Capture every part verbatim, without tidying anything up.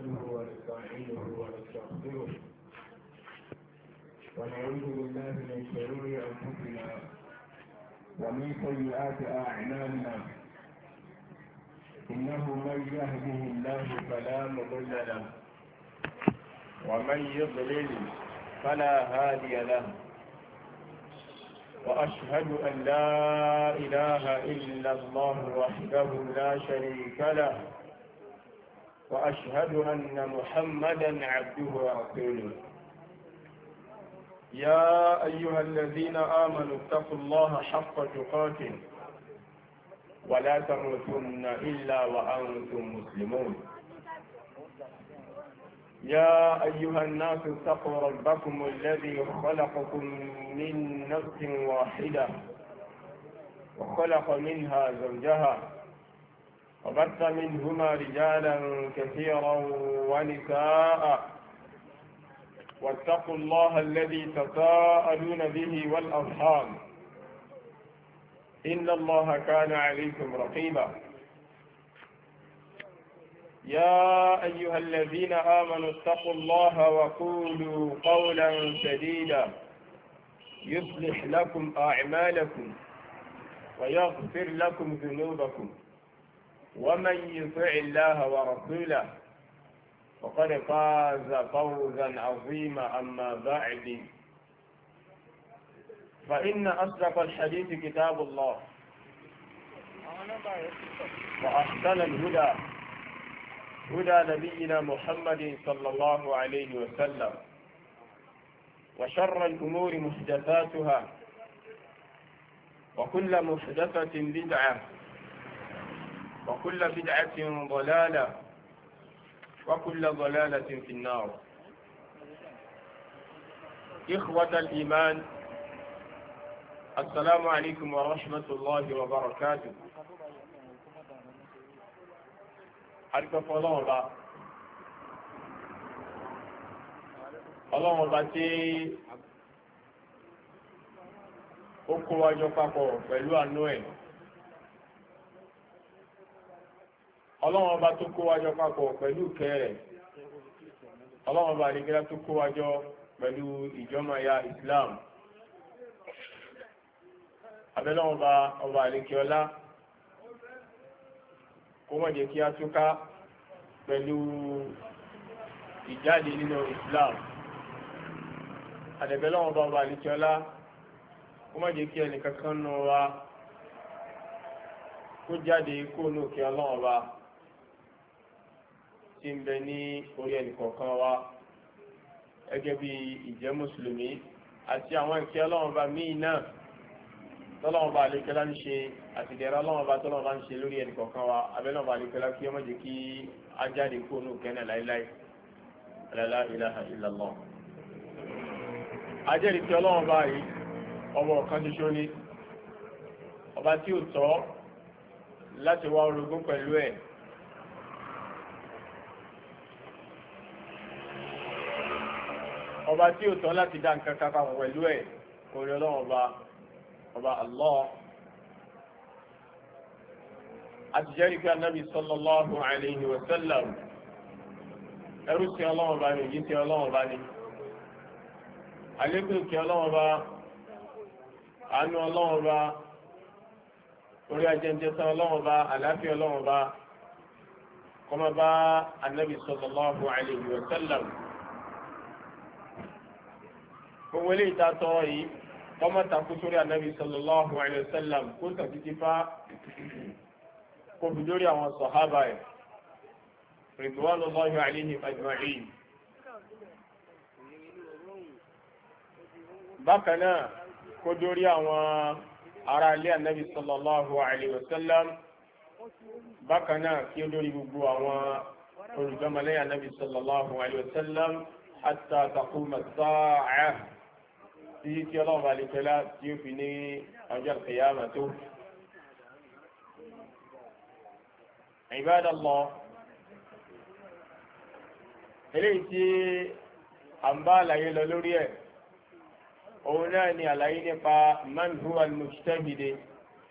نحمده ونستعينه ونستغفره ونعوذ بالله من شرور انفسنا ومن سيئات اعمالنا انه من يهده الله فلا مضل له ومن يضلل فلا هادي له واشهد ان لا اله الا الله وحده لا شريك له وأشهد أن محمدا عبده ورسوله يا أيها الذين آمنوا اتقوا الله حق تقاته ولا تموتن إلا وأنتم مسلمون يا أيها الناس اتقوا ربكم الذي خلقكم من نفس واحدة وخلق منها زوجها وبث منهما رجالا كثيرا ونساء واتقوا الله الذي تساءلون به والأرحام إن الله كان عليكم رقيبا يا أيها الذين آمنوا اتقوا الله وقولوا قولا سديدا يصلح لكم أعمالكم ويغفر لكم ذنوبكم ومن يطع الله ورسوله فقد فاز فوزا عظيما أما بعد فإن أصدق الحديث كتاب الله وأحسن الهدى هدى نبينا محمد صلى الله عليه وسلم وشر الأمور محدثاتها وكل محدثة بدعة وكل بدعة ضلالة وكل ضلالة في النار. إخوة الإيمان السلام عليكم ورحمة الله وبركاته. أرجو الله با الله با tí ó kó wa jọ papọ̀ pẹ̀lú àánú ẹ̀. Ọlọ́run ọba tó kó wájọ papọ̀ pẹ̀lú kẹrẹ̀ ọlọ́run ọba àdìgẹ́lá tó kó wájọ pẹ̀lú ìjọmọ̀ya Islam abẹ́lọ́run ọba ọba àdìgẹ́ọlá kó má jẹ́ kí a túká pẹ̀lú ìjáde nínú Islam àdẹ̀bẹ́lọ́run ọba ọba àdìgẹ́ọlá kó má jẹ́ kí ẹnìkankan nù wa kó jáde kó nù kí ọlọ́run ọba tí ń bẹ ní orí ẹnìkọ̀ọ̀kan wa gẹ́gẹ́ bí ìjẹ́ mùsùlùmí àti àwọn ìkẹ́ ọlọ́run bá míì náà tọ́lọ́run bá àlékẹ́lá ń ṣe àti ìdẹ̀ra ọlọ́run bá tọ́lọ́run bá ń ṣe lórí ẹnìkọ̀ọ̀kan wa abẹ́lọ́run bá àlékẹ́lá kí ọmọ jẹ́ kí á jáde kó nù kẹ́nà láíláí la ilaha illallah. ajẹ́rìí tí ọlọ́run bá yìí ọmọ ọ̀kan ṣoṣo ni ọba tí ò tọ́ láti wá orogún pẹ̀lú ẹ̀. ọba tí ó tán láti dá nǹkan kan papọ̀ pẹ̀lú ẹ̀ orí ọlọ́run ọba ọba Allah àti jẹ́rìí pé anábì sallallahu alayhi wa sallam ẹrú sí ọlọ́run ọba ní òyìn sí ọlọ́run ọba ní àlékún kí ọlọ́run ọba àánú ọlọ́run ọba orí ajẹ́jẹ́ sán ọlọ́run ọba àlàáfíà ọlọ́run ọba kọ́mọ bá anábì sallallahu alayhi wa sallam. gbogbo ilé ìta tọrọ yìí ọmọ takú sórí ànábì sallallahu alayhi wa sallam kó tàbí ti fa kó fi dórí àwọn sọ̀hábà ẹ̀ ridwanullahi alayhim ajma'in. bákan náà kó dórí àwọn ará ilé ànábì sallallahu alayhi wa sallam bákan náà kí ó dórí gbogbo àwọn olùjọmọlẹ́yìn ànábì sallallahu alayhi wa sallam hatta taquma as-sa'ah tí tí ọlọ́run bá lè fẹ́lá tí ó fi ní ọjọ́ ìkẹyàmà tó. Ibadallah eléyìí tí a ń bá àlàyé lọ lórí ẹ̀ òun náà ni àlàyé nípa man huwa al-mujtahid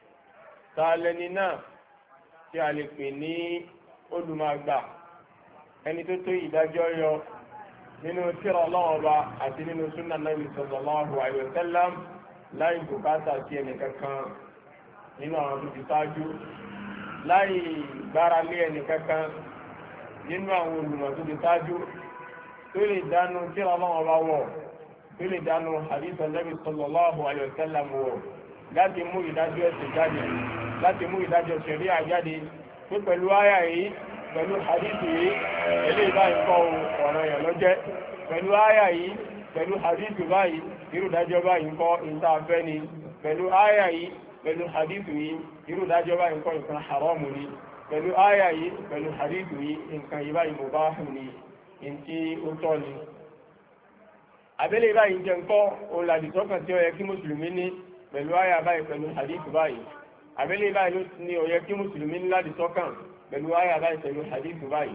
ta lẹni náà tí a lè pè ní olùmọ̀gbà ẹni tó tó ìdájọ́ yọ nínú tírà Ọlọ́run Ọba àti nínú súnà Nabi sallallahu alaihi wasallam láì bùkátà sí ẹnì kankan nínú àwọn tó ti ṣáájú, láì gbára lé ẹnì kankan nínú àwọn olùmọ̀ tó ti ṣáájú tó lè dánú tírà Ọlọ́run Ọba wọ̀, tó lè dánú hadith Nabi sallallahu alaihi wasallam wọ̀ láti mú ìdájọ́ ẹ̀sìn jáde, láti mú ìdájọ́ ṣẹ̀ríà jáde pé pẹ̀lú àyà yìí, pẹ̀lú hadith yìí, eléyìí báyìí kọ́ ọ̀ràn yẹn lọ́jẹ́, pẹ̀lú àyà yìí, pẹ̀lú hadith báyìí, irú ìdájọ́ báyìí kọ́ ìntàfẹ́ ni, pẹ̀lú àyà yìí, pẹ̀lú hadith yìí, irú ìdájọ́ báyìí kọ́ nǹkan haramu ni, pẹ̀lú àyà yìí, pẹ̀lú hadith yìí, nǹkan yìí báyìí mubahu ni, ntí ó tọ́ ni. Àbẹ́lẹ̀ báyìí jẹ́ nǹkan olùdàdìsọ́kàn tí ó yẹ kí mùsùlùmí ní pẹ̀lú àyà báyìí, pẹ̀lú hadith báyìí. Àbẹ́lẹ̀ báyìí ló ní ó yẹ kí mùsùlùmí ní ládìsọ́kàn pẹ̀lú àyà báyìí, pẹ̀lú hadith báyìí.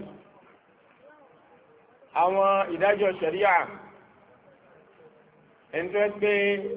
Àwọn ìdájọ́ ṣẹ̀ríà ẹni tó pé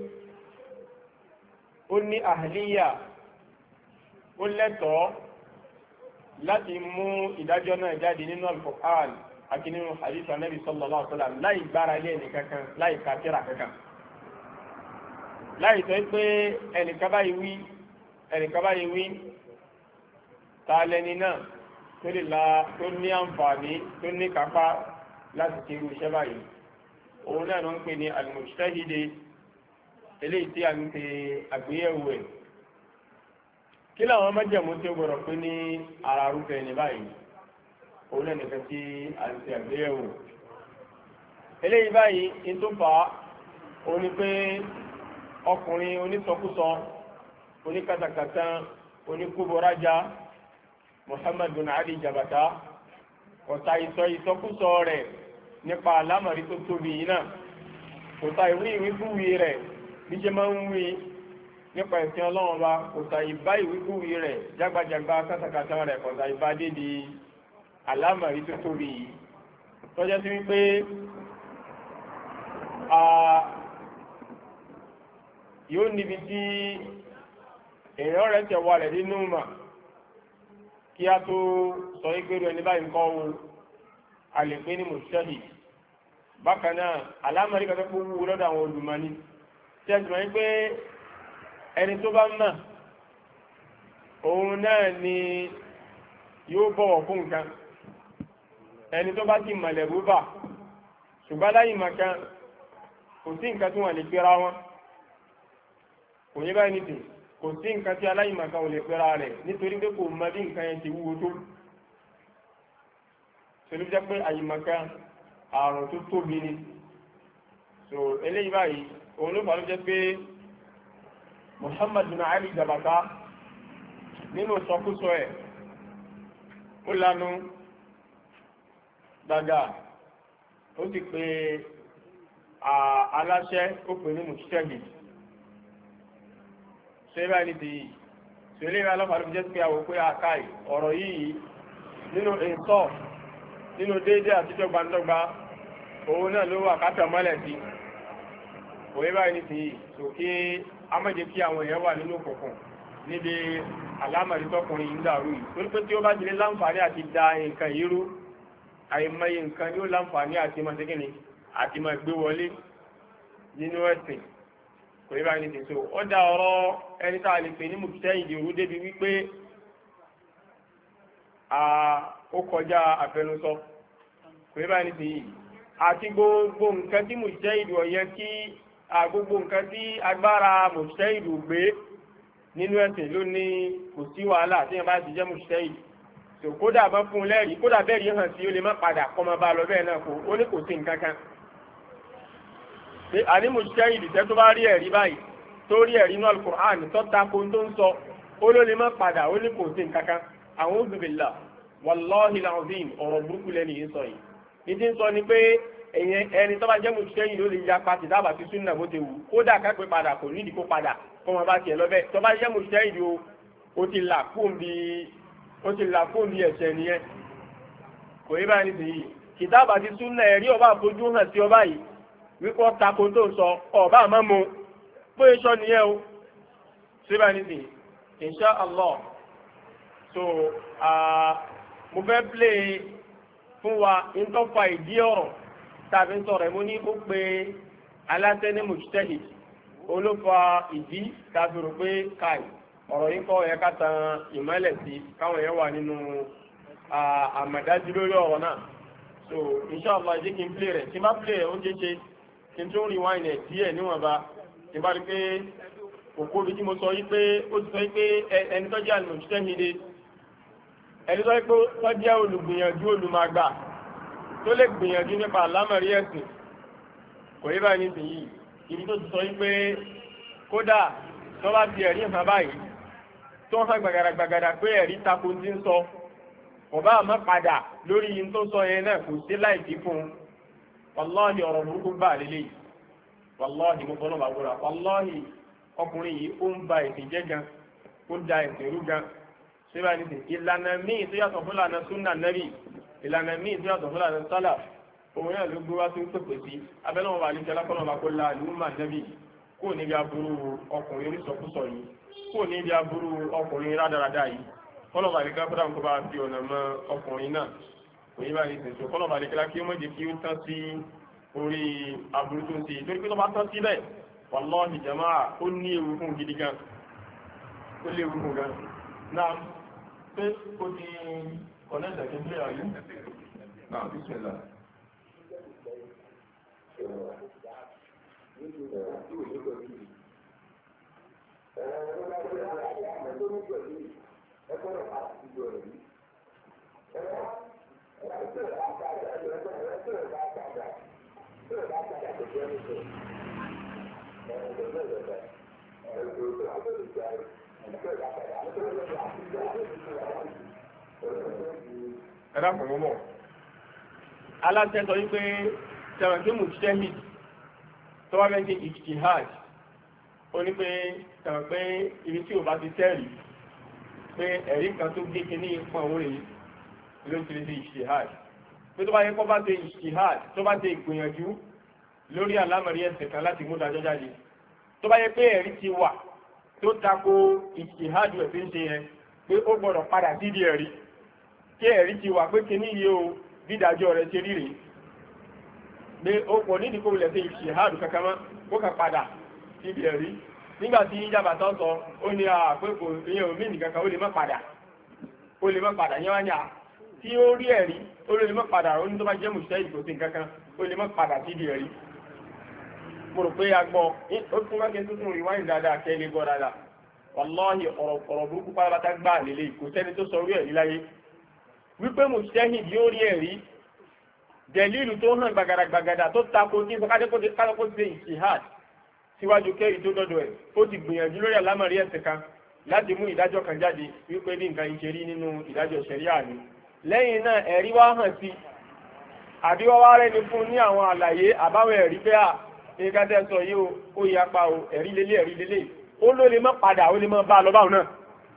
ó ní àhàlíyà, ó lẹ́tọ̀ọ́ láti mú ìdájọ́ náà jáde nínú Al-Qur'an àti nínú hadith Ànábì sallallahu alaihi wasallam láì gbára lé ẹnìkankan, láì ka tírà kankan, láì sọ pé ẹnìkan báyìí wí ẹnìkan báyìí wí ta lẹni náà tó lè la tó ní àǹfààní tó ní kápá láti ṣe irú iṣẹ́ báyìí. Òun náà ló ń pè ní al-mujtahidi, eléyìí tí a ń ṣe àgbéyẹ̀wò ẹ̀. Kí làwọn májẹ̀mú tí ó gbọ́dọ̀ pé ní ara arúfẹ́ ní báyìí? Òun náà nìkan tí a ń ṣe àgbéyẹ̀wò. Eléyìí báyìí ní tó fà á, òun ni pé ọkùnrin onísọkúsọ, oníkatakata, oníkúbọrájá, Muhammad bin Ali Jabata, ọ̀tá ìsọ ìsọkúsọ rẹ̀ nípa àlámọ̀rí tó tóbi yìí náà, ọ̀tá ìwé ìwíkúwí rẹ̀ bí ṣe máa ń wí nípa ìsìn Ọlọ́run Ọba, ọ̀tá ìbá ìwíkúwí rẹ̀ jágbajàgba kátàkátà rẹ̀, ọ̀tá ìbá dédi àlámọ̀rí tó tóbi yìí. Tọ́jọ́ sí wípé yóò níbi tí èèyàn rẹ̀ tẹ̀ wà rẹ̀ nínú mà kí a tó sọ ìgbèrú ẹni báyìí ń kọ́ wo a lè pé ní mujtahid. Bákan náà alámọ̀rí kan tó kó wúwo lọ́dọ̀ àwọn olùmọ̀ni tí a sì mọ̀ pé ẹni tó bá mọ̀ òun náà ni yóò bọ̀wọ̀ fún nǹkan, ẹni tó bá ti mọ̀lẹ̀ búbà ṣùgbọ́n láyìí màkan kò sí nǹkan tí wọ́n lè pera wọn, kò yẹ báyìí nìtì, kò sí nǹkan tí aláìmọ̀kan ò lè pera rẹ̀ nítorí pé kò mọ bí nǹkan yẹn ti wúwo tó. Ṣèlú jẹ́ pé àyìmọ̀kan àrùn tó tóbi ni. So eléyìí báyìí òun ló fà ló jẹ́ pé Muhammad bin Ali Jabata nínú sọkúsọ ẹ̀ ó lanu gbàgà, ó sì pé aláṣẹ ó pè ní mujtahid. Ṣé báyìí ti yìí ṣẹlẹ̀ ìwé aláfààní fi jẹ́ pé àwọn pé àkáì ọ̀rọ̀ yìí nínú ìsọ̀ nínú déédéé àtijọ́ gbandọ́gba òun náà ló wà kátà mọ́lẹ̀ sí. Òye báyìí ti yìí sòkè amájẹ kí àwọn èèyàn wà nínú òkùnkùn níbi àlámọ̀rí tọkùnrin yìí ń dàrú yìí. Torí pé tí ó bá jẹ́ láǹfààní àti da nǹkan yìí rú, àìmọye nǹkan yóò láǹfààní àti máa ṣẹ́kìnì àti máa gbé wọlé nínú ẹ̀sìn. Kò yẹ báyìí ní tèso ó dá ọ̀rọ̀ ẹni tá a lè pè ní mujtahid ìrú débi wípé ó kọjá àfẹnusọ. Kò yẹ báyìí ní tèyí àti gbogbo nǹkan tí mujtahid ó yẹ kí gbogbo nǹkan tí agbára mujtahid gbé nínú ẹ̀sìn ló ní kò sí wàhálà tí wọ́n bá ti jẹ́ mujtahid. So kódà bá fún un lẹ́rìí, kódà bẹ́ẹ̀ rí hàn sí ó lè má padà kọ́ máa bá lọ bẹ́ẹ̀ náà kó ó ní kò sí nǹkan kan. Àní mujtahid ìdìtẹ́ tó bá rí ẹ̀rí báyìí tó rí ẹ̀rí inú Al-Qur'an tó tako tó ń sọ ó ló lè má padà ó ní kò sí nǹkan kan. A'udhu billah, wallahi al-azim, ọ̀rọ̀ burúkú lẹ́nu yìí ń sọ yìí. Ìdí ń sọ ni pé ẹni tó bá jẹ́ mujtahid ló lè ya pati dábàá sí súnà bó ti wù, kódà ká pé padà kò nídìí kó padà kó wọn bá tiẹ̀ lọ bẹ́ẹ̀. Tó bá jẹ́ mujtahid ó ti là fóun bí ó ti là fóun bí ẹ̀ṣẹ̀ nìyẹn. Kò yẹ báyìí nìyí kìtàbà ti súnà ẹ̀rí ọba àfojú hàn sí ọba yìí wípé tako tó ń sọ ọba àmọ́ mu bóyá sọ nìyẹn o. Síbẹ̀ nìyí insha Allah. So mo fẹ́ play fún wa ń tó fa ìdí ọ̀rọ̀ tàbí ń sọ̀rọ̀ ẹ̀mú ní ó pe aláṣẹ ní mujtahid olófa ìdí tàbí rò pé káì ọ̀rọ̀ yìí kọ́ ẹ̀ ká tan ìmọ́lẹ̀ sí káwọn yẹn wà nínú àmọ̀dájú lórí ọ̀rọ̀ náà. So inshallah jẹ́ kí n play rẹ̀ tí n bá play rẹ̀ ó jẹ́ ṣe kí n tún rewind ẹ̀ díẹ̀ níwọ̀nba tí n bá rí pé òkú omi tí mo sọ yí pé ó ti sọ yí pé ẹni tó jẹ́ al-mujtahid ẹni tó yí pé tó jẹ́ olùgbìyànjú olùmọ̀gbà tó lè gbìyànjú nípa àlámọ̀rí ẹ̀sìn kò yí báyìí nísìnyí ibi tó ti sọ yí pé kódà tó bá ti ẹ̀rí hàn báyìí tó hàn gbàgàdàgbàgàdà pé ẹ̀rí tako ti ń sọ ọba àmọ́ padà lórí yìí tó sọ yẹn náà kò sí láìsí fún un wàláhì ọ̀rọ̀ burúkú gbà lélẹ̀ wàláhì mo fọlọ́ bàbúrà wàláhì ọkùnrin yìí ó ń ba ẹ̀sìn jẹ́ gan ó da ẹ̀sìn rú gan síbá ní sìn ìlànà míì tó yàtọ̀ fún ìlànà súnà nẹ́bì ìlànà míì tó yàtọ̀ fún ìlànà sálà òun náà ló gbé wá tó ń pèpè sí abẹ́lẹ́ wọn bá ní kẹlá kọ́nà bá kó la àlùmọ́ nẹ́bì kó níbi aburú ọkùnrin onísọkúsọ yìí kó níbi aburú ọkùnrin rádaràdà yìí kọ́nà ní kápẹ́rà ń kó bá fi ọ̀nà mọ ọkùnrin náà kò yí báyìí sèso kọ́nà ní kíláà kí ó mọ̀jẹ̀ kí ó tán sí orí aburú tó ń ṣe torí pé tó bá tán síbẹ̀ wàláhì jàmáà ó ní ewu fún gidi gan ó lé ewu fún gan náà pé ó ti kọ̀nẹ́tà kí n lé àyè náà bí sẹ́lá. Ẹ̀dá kò mọ́ mọ́. Aláṣẹ sọ wípé sẹ̀wọ̀n tí mujtahid tó wá mẹ́jẹ ijtihad ó ní pé sẹ̀wọ̀n pé ibi tí ò bá ti tẹ́rì pé ẹ̀rí kan tó gbé kíní fún àwọn èyí ló ti lè ṣe ijtihad. Pé tó bá yẹ kó bá ṣe ijtihad tó bá ṣe ìgbìyànjú lórí àlámọ̀rí ẹ̀sìn kan láti mú dájọ́ jáde. Tó bá yẹ pé ẹ̀rí ti wà tó tako ijtihad ẹ̀ fi ń ṣe yẹn pé ó gbọ́dọ̀ padà sídìí ẹ̀rí. Kí ẹ̀rí ti wà pé kíní yìí o dídájọ́ rẹ̀ ṣe ríre pé ó pọ̀ nídìí kó lẹ̀ sí ìṣèhádù kankan mọ́ kó kà padà síbi ẹ̀rí nígbà tí ìjàmbá tó sọ ó ní àpépò ìyẹn omi nìkan kan ó lè má padà ó lè má padà yẹn wá ní à tí ó rí ẹ̀rí ó lè má padà ó ní tó bá jẹ́ mùsùlùmí kò sí nǹkan kan ó lè má padà síbi ẹ̀rí. mo rò pé a gbọ́ ó tún wákẹ́ tuntun rí wáyé dáadáa kẹ́ lè gbọ́ dáadáa wàláhì ọ̀rọ̀ burúkú pátápátá gbà lélẹ̀ kò sẹ́ni tó sọ orí ẹ̀rí láyé wípé mùsùlùmí yóò rí ẹ̀rí dẹ̀lílù tó hàn gbàgàdàgbàgàdà tó tako ní kájọ́kó ṣe ìṣìhàd síwájú kẹ́rì tó dọ́dọ̀ ẹ̀ ó ti gbìyànjú lórí àlámọ̀rí ẹ̀sìn kan láti mú ìdájọ́ kan jáde wípé ní nǹkan ìṣe rí nínú ìdájọ́ ṣẹ̀ríà ni lẹ́yìn náà ẹ̀rí wá hàn sí àbí wọ́n wá rẹ́ni fún ní àwọn àlàyé àbáwọn ẹ̀rí pé à nǹkan tẹ́ sọ yìí ó yí apá o ẹ̀rí lélẹ̀ ẹ̀rí lélẹ̀ ó ló lè má padà ó lè má bá a lọ báwọn náà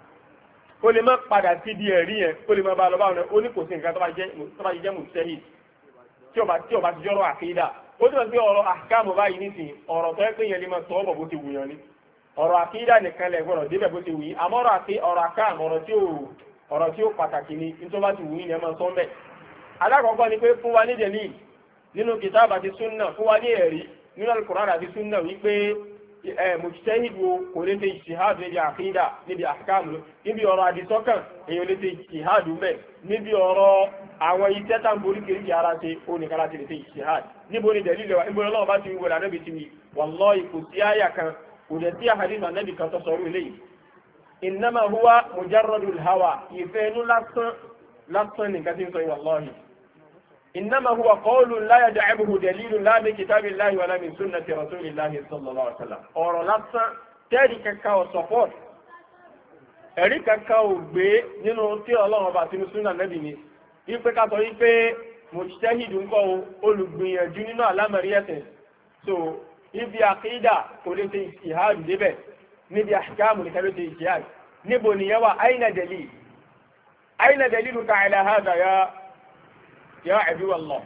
ó lè má padà síbi ẹ̀rí yẹn ó lè má bá a lọ báwọn náà ó ní kò sí nǹkan tó bá jẹ́ mùsẹ́hìd tí ọba tí ọba ti jọrọ àkídà ó ti sọ pé ọ̀rọ̀ àkàmù báyìí nísìnyí ọ̀rọ̀ tó yẹ pé yẹn lè máa sọ ọ bọ bó ti wù yàn ni ọ̀rọ̀ àkídà nìkan lẹ gbọ́dọ̀ débẹ̀ bó ti wù yín àmọ́ ọ̀rọ̀ àti ọ̀rọ̀ àkàmù ọ̀rọ̀ tí ó ọ̀rọ̀ tí ó pàtàkì ni nítorí bá ti wù yín ni ẹ máa sọ ń bẹ. alákọ̀ọ́kọ́ ni pé fún wa ní dẹ̀lí nínú kìtàbù àti súnà fún wa ní ẹ̀rí nínú Al-Qur'an àti súnà wípé ẹ mujtahid wo kò lè ṣe ijtihad níbi àkídà níbi àkàmù níbi ọ̀rọ̀ àdìsọ́kàn èèyàn lè ṣe ijtihad mbẹ níbi ọ̀rọ̀ àwọn iṣẹ́ tá ń borí kiri ara ṣe ó ní kára ti lè ṣe ìṣèhàd níbo ni dẹ̀lí lẹ́wà níbo lọ́wọ́ bá ti ń wọlé ànábì ti wí wallahi kò sí àyà kan kò dẹ̀ sí àhàdìsì ànábì kan tó sọ̀rọ̀ eléyìí innama huwa mujarradul hawa ìfẹ́ inú lásán lásán nìkan tí ń sọ yìí wallahi innama huwa qawlun la yad'abuhu dalilun la min kitabillahi wala min sunnati rasulillahi sallallahu alaihi wasallam ọ̀rọ̀ lásán tẹ́ẹ̀rì kankan ò support ẹ̀rí kankan ò gbé nínú tí Ọlọ́run bá tinú súnà nábì ni wípé ká sọ wípé mujtahid ń kọ́ olùgbìyànjú nínú àlámọ̀rí ẹ̀sìn so ibi àkídà kò lè ṣe ìṣìhàd débẹ̀ níbi àṣìkáàmù nìkan ló ṣe ìṣìhàd níbo nìyẹn wà àyìnà dalil àyìnà daliluka ala hadha ya ya aduwallah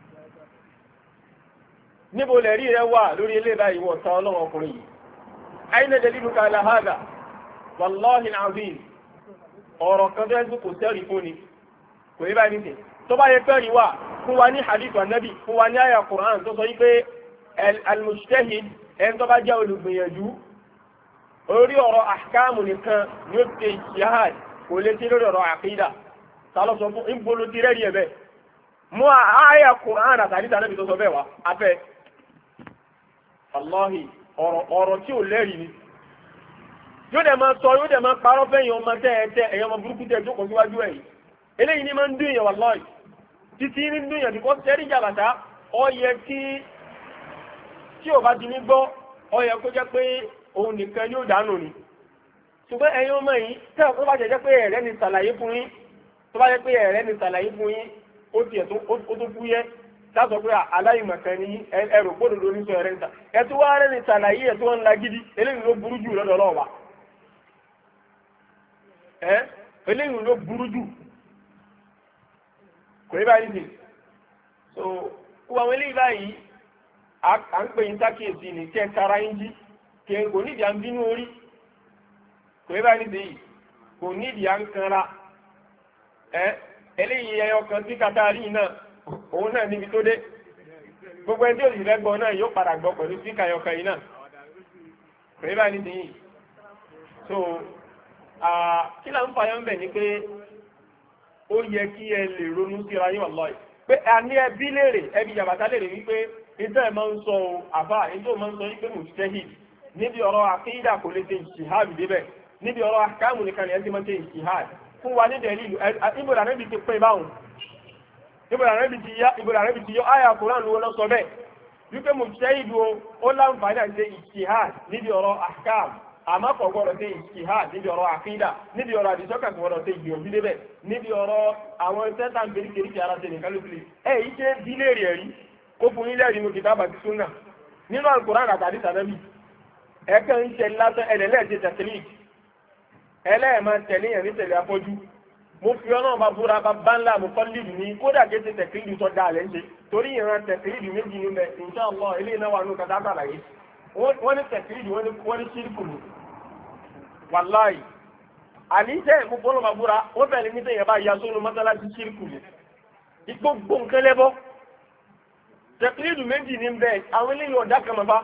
níbo lẹ́rí rẹ wà lórí ilé báyìí wọ̀ tán ọlọ́wọ́ ọkùnrin yìí àyìnà daliluka ala hadha wallahi alazim ọ̀rọ̀ kan tó ẹ́ kò sẹ́rì fún ni kò ní báyìí nìsín tó bá yẹ pé rí wà fún wa ní hadith anabi fún wa ní àyà Qur'an tó sọ yí pé al-mujtahid ẹni tó bá jẹ́ olùgbìyànjú orí ọ̀rọ̀ ahkamu nìkan ni ó ti jihad kò lè ti lórí ọ̀rọ̀ àkídà sálọ sọ fún ìgbolo ti rẹ́rì ẹ̀ bẹ́ẹ̀ mú àyà Qur'an àtàdé tàbí tó sọ bẹ́ẹ̀ wá afẹ́ Allahi ọ̀rọ̀ tí ò lẹ́rìí ni yóò dẹ̀ máa sọ yóò dẹ̀ máa parọ́ fẹ́yìn ọmọ tẹ́ ẹ tẹ́ ẹ̀yọ́ ọmọ burúkú tẹ́ jókòó síwájú ẹ̀yìn eléyìí ni máa ń dún yẹn wallahi títí ní dún yẹn bíkọ́ sẹ́rí jàbàtà ó yẹ kí tí ò bá ti ní gbọ́ ó yẹ kó jẹ́ pé òun nìkan yóò dánù ni ṣùgbọ́n ẹ̀yin ọmọ yìí tẹ́ ọ bá jẹ́ pé ẹ̀rẹ́ ni ṣàlàyé fún yín tó bá jẹ́ pé ẹ̀rẹ́ ni ṣàlàyé fún yín ó tiẹ̀ tó fú yẹ sásọ pé aláìmọ̀kan ni ẹrù gbọ́dọ̀ ní sọ ẹ̀rẹ́ níta ẹ̀tú wá rẹ́ ni ṣàlàyé ẹ̀tú wọn lágídí eléyìí ló burú jù lọ́dọ̀ ọlọ́wà ẹ́ eléyìí ló burú jù kò ní báyìí nìyí so wọ́n àwọn eléyìí báyìí à ń pè yín sákìyèsí ní kẹ́ tara yín jí kẹ́ kò nídìí à ń bínú orí kò ní báyìí nìyí kò nídìí à ń kanra ẹ́ eléyìí ẹyọ kan tí katari náà òun náà níbi tó dé gbogbo ẹni tí ó sì fẹ́ gbọ́ náà yóò padà gbọ́ pẹ̀lú síkà ẹyọkan yìí náà kò ní báyìí nìyí so kí là ń fa yẹn bẹ̀ ni pé ó yẹ kí ẹ lè ronú síra yín wallahi pé àní ẹbí léèrè ẹbí jàbàtà léèrè wípé ìtẹ́ ẹ̀ máa ń sọ o àbá ìtẹ́ ẹ̀ máa ń sọ wípé mujtahid níbi ọ̀rọ̀ àkídà kò lè ṣe ìṣìhàd débẹ̀ níbi ọ̀rọ̀ àkáàmù nìkan ni ẹ ti máa ń ṣe ìṣìhàd fún wa ní dẹ̀lílù ìbòdà rẹ̀ bí ti pé báwọn ìbòdà rẹ̀ bí ti yọ àyà Kùránì ló lọ sọ bẹ́ẹ̀ wípé mujtahid ó láǹfààní àti ṣe ìṣìhàd níbi ọ̀rọ̀ àkáàmù àmọ́ kò gbọ́dọ̀ ṣe ìṣìhàd níbi ọ̀rọ̀ àkídà níbi ọ̀rọ̀ àdìsọ́kà kò gbọ́dọ̀ ṣe ìgbìyànjú débẹ̀ níbi ọ̀rọ̀ àwọn sẹ́tà ń perí kéríkì ara ṣe nìkan ló fi lè ẹ̀ yìí ṣe dílé rẹ̀ rí kó fún ilé ìrìnnú kìtàbà àti súnà nínú Al-Qur'an àtàdé sàdẹ́bì ẹ̀kẹ́ ń ṣe lásán ẹ̀lẹ́lẹ́ẹ̀ṣẹ̀ tẹ̀sílì ẹlẹ́ẹ̀mọ tẹ̀lé yẹn ní tẹ̀lé afọ́jú mo fi ọ náà bá búra bá bá ńlá mo kọ́ lídù ní kódà ké ṣe tẹ̀kílìdù tó dáa lẹ́ ń ṣe torí ìran tẹ̀kílìdù méjì ní bẹ̀ insha Allah ilé iná wà ní kàtà àbàlàyé wọ́n ní tẹ̀kílìdù wọ́n ní ṣírìkù ní wàláì àníṣe mo bọ́ lọ́ba búra wọ́n bẹ̀rẹ̀ ní sẹ́yìn bá ya sónú mọ́sálásí ṣírìkù ní igbó gbóǹkẹ́lẹ́bọ́ tẹ̀kílìdù méjì ní bẹ̀ àwọn eléyìí ọ̀dà kan mọ́fà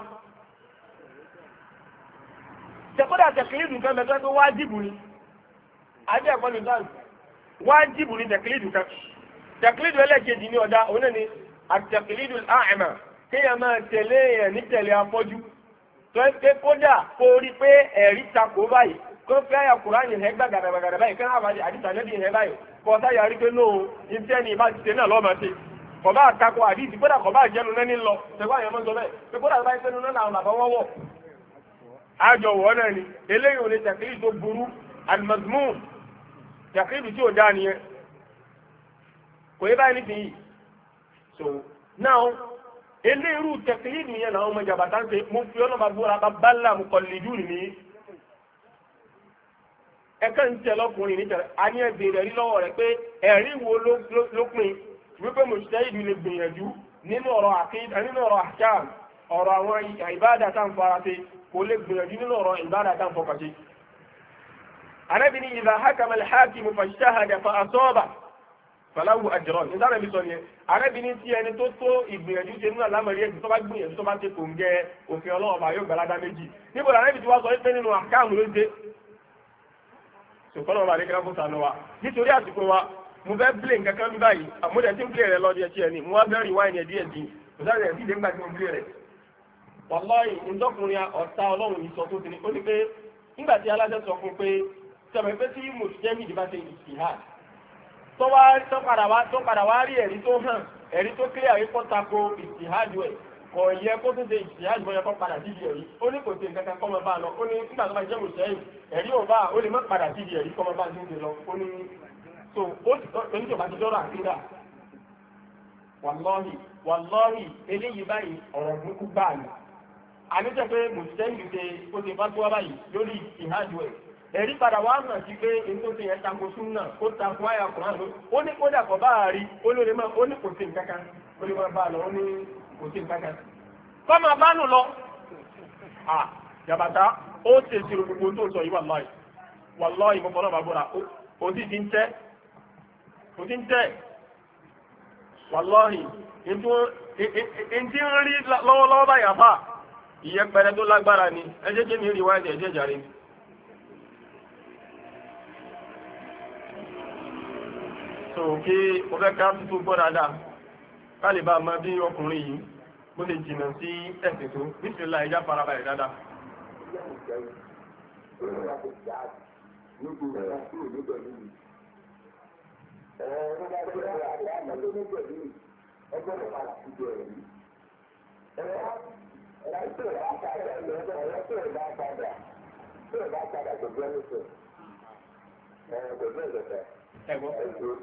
tẹ̀kọ́dà tẹ̀kílìdù kan bẹ̀ tó wájìbù ni adé ẹ̀kọ́ ní dáhùn wájìbù ni tẹ̀kílìdù kan tẹ̀kílìdù ẹlẹ́kejì ní ọ̀dà òun náà ni àtẹ̀kílìdù àmà kéèyàn máa tẹ̀lé èèyàn ní tẹ̀lé afọ́jú tó ẹ pé kódà kó rí pé ẹ̀rí takò báyìí kó fẹ́ àyà Kùránì yẹn gbà gàdàgbàgàdà báyìí kí wọ́n àdìsá lẹ́bí yẹn báyìí kọ́ sáyà rí pé nóò ìfẹ́ ni ìbá ti ṣe náà lọ́ọ́ ṣe kọ̀bá àtakò àdìsí kódà kọ̀bá àjẹnu lẹ́ni lọ ṣẹ̀gbọ́n àyẹ̀mọ́ sọ bẹ́ẹ̀ pé kódà báyìí pé nínú náà làwọn àbọ̀wọ́wọ́ àjọ wọ̀ náà ni eléyìí ò ní tẹ̀kílì tó burú al-mazmum tẹ̀kílì tí ò dá nìyẹn kò yẹ báyìí nísìnyí so now eléyìí tẹ̀kílì nìyẹn làwọn ọmọ jàbàtà ń ṣe mo fi ọlọ́mọ búra bá bálà mo kọ́ lè dùn ní ẹ̀ka ń tẹ̀ lọ́kùnrin ní tẹ̀lé a ní ẹ̀bẹ̀ rẹ̀ rí lọ́wọ́ rẹ̀ pé ẹ̀rí wo ló pin wípé mujtahid lè gbìyànjú nínú ọ̀rọ̀ àkídà nínú ọ̀rọ̀ ahkam ọ̀rọ̀ àwọn ìbádà tá ń fara ṣe kò lè gbìyànjú nínú ọ̀rọ̀ ìbádà tá ń fọkà ṣe. Ànábì ní idha hakama al-hakimu fajtahada fa asaba falahu ajran ní sábà mi sọ nìyẹn Ànábì ní tí ẹni tó tó ìgbìyànjú ṣe nínú àlámọ̀rí ẹ̀sìn tó bá gbìyànjú tó bá ṣe kò ń gẹ òfin Ọlọ́run ọba yóò gbàládá méjì níbo Ànábì tí wá sọ pé nínú àkáàmù ló dé ṣùgbọ́n ọba àdékẹ́lá fún sànú wa nítorí àsìkò wa mo fẹ́ bílẹ̀ nǹkan kan bí báyìí àmúdẹ̀ tí ń bílẹ̀ rẹ lọ́dí ẹtí ẹni mo wá fẹ́ rí wáìnì ẹ̀dí ẹ̀dí kò sáré ẹ̀dí ìdè ńgbà tí mo bílẹ̀ rẹ̀ wàláhì ìdọ́kùnrin ọ̀tá Ọlọ́run yìí sọ tó ti ní ó ní pé nígbà tí aláṣẹ sọ fún pé sọ̀rọ̀ pé tí mùsùlùmí ìdìbà ṣe ìṣìhàd tó padà wá rí ẹ̀rí tó hàn ẹ̀rí tó kílẹ̀ àrí kọ́ tako ìṣìhàd ẹ̀ kò yẹ kó tún ṣe ìṣìhàd bọ́ yẹ kó padà síbi ẹ̀rí ó ní kò sí nǹkan kan kọ́ mọ́ bá lọ ó ní nígbà tó bá jẹ́ mùsùlùmí ẹ̀rí ò bá ó lè má padà síbi ẹ̀rí kọ́ mọ́ bá ń ṣe lọ ó ní so oníjọba ti dọ́rọ̀ àkídà wàlọ́hì wàlọ́hì eléyìí báyìí ọ̀rọ̀ burúkú gbáà ni àníjẹ́ pé mùsùlùmí ṣe ó ti bá tó wá báyìí lórí ìṣìhàd ẹ̀ ẹ̀rí padà wá hàn sí pé ètò ti yẹn tako súnà ó tako àyà Kùránì ló ó ní kódà kọ́ bá a rí ó lóore máa ó ní kò sí nǹkan kan ó lè máa bá a lọ ó ní kò sí nǹkan kan. kọ́ máa bá nù lọ. à jàbàtà ó ṣe ìṣirò gbogbo tó sọ yìí wàláhì wàláhì mo fọlọ́ bàbúrà ó sì ti ń tẹ́ ó ti ń tẹ́ wàlọ́ọ̀hì ntí ń rí lọ́wọ́lọ́wọ́ báyà fà ìyẹpẹrẹ tó lágbára ni ẹ jẹ́ kí mi rí wáyé ẹ̀jẹ̀ jàre. so kí o fẹ́ ká tuntun gbọ́ dáadáa ká lè bá a máa bí ọkùnrin yìí bó ṣe jìnnà sí ẹ̀sìn tó bísílá ẹja farabalẹ̀ dáadáa. Ẹ̀gbọ́n.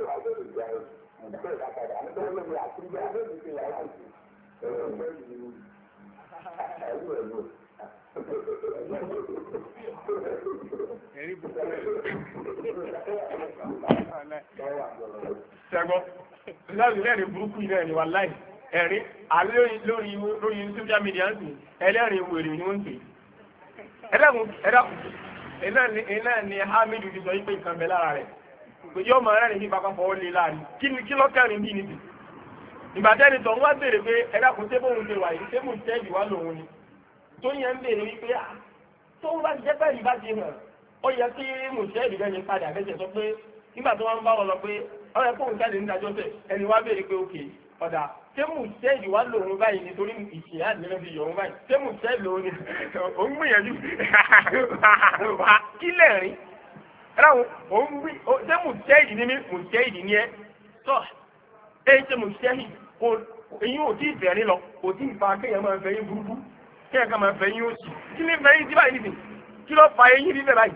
Sẹ́gbọ́n láti lẹ́rìn burúkú ilẹ̀ ni wà láì ẹ̀rín àlẹ́ lórí lórí social media ń sìn ẹlẹ́rìn wèrè ni wọ́n ń pè. ẹ̀dàkùn ẹ̀dàkùn iná ni Hamidu ti sọ yí pé nǹkan bẹ lára rẹ̀ pé yóò máa rẹ́rìn bí bàbá fọwọ́ lé láàrin kí lọ́kàrin bí níbi. ìgbà tẹ́ni tó ń wá béèrè pé ẹ̀dàkùn tẹ́ bóun ṣe wà yìí tẹ́ mú tẹ́ẹ̀dì wá lòun ni tó yẹn ń béèrè wípé tó ń bá ti jẹ́ pẹ́ẹ́lí bá ti hàn ó yẹ kí mùsẹ́ẹ̀dì rẹ̀ ní padà bẹ́sẹ̀ sọ pé nígbà tó wá ń bá wọn lọ pé ọ̀rẹ́ fóun jáde nídájọ́ tẹ̀ ẹni wá béèrè pé òkè ọ̀dà ṣé mùsẹ́ẹ̀dì wá lòun báyìí nítorí ìṣìyà àdìrẹ́ fi yọ̀ ọ́n báyìí ṣé mùsẹ́ẹ̀dì lòun ni òun gbìyànjú wá kílẹ̀ rí ẹ̀ráwọ̀ òun gbì ṣé mùsẹ́ẹ̀dì ni mí mùsẹ́ẹ̀dì ni ẹ tọ́ ẹ ṣe mùsẹ́ẹ̀dì èyí ò tí ì bẹ̀rẹ̀ lọ kò tí ì fa kéèyàn máa fẹ́ yín burúkú kéèyàn ká máa fẹ́ yín òsì kí ni fẹ́ yín sí báyìí nìsín kí ló fa eyín bíbẹ̀ báyìí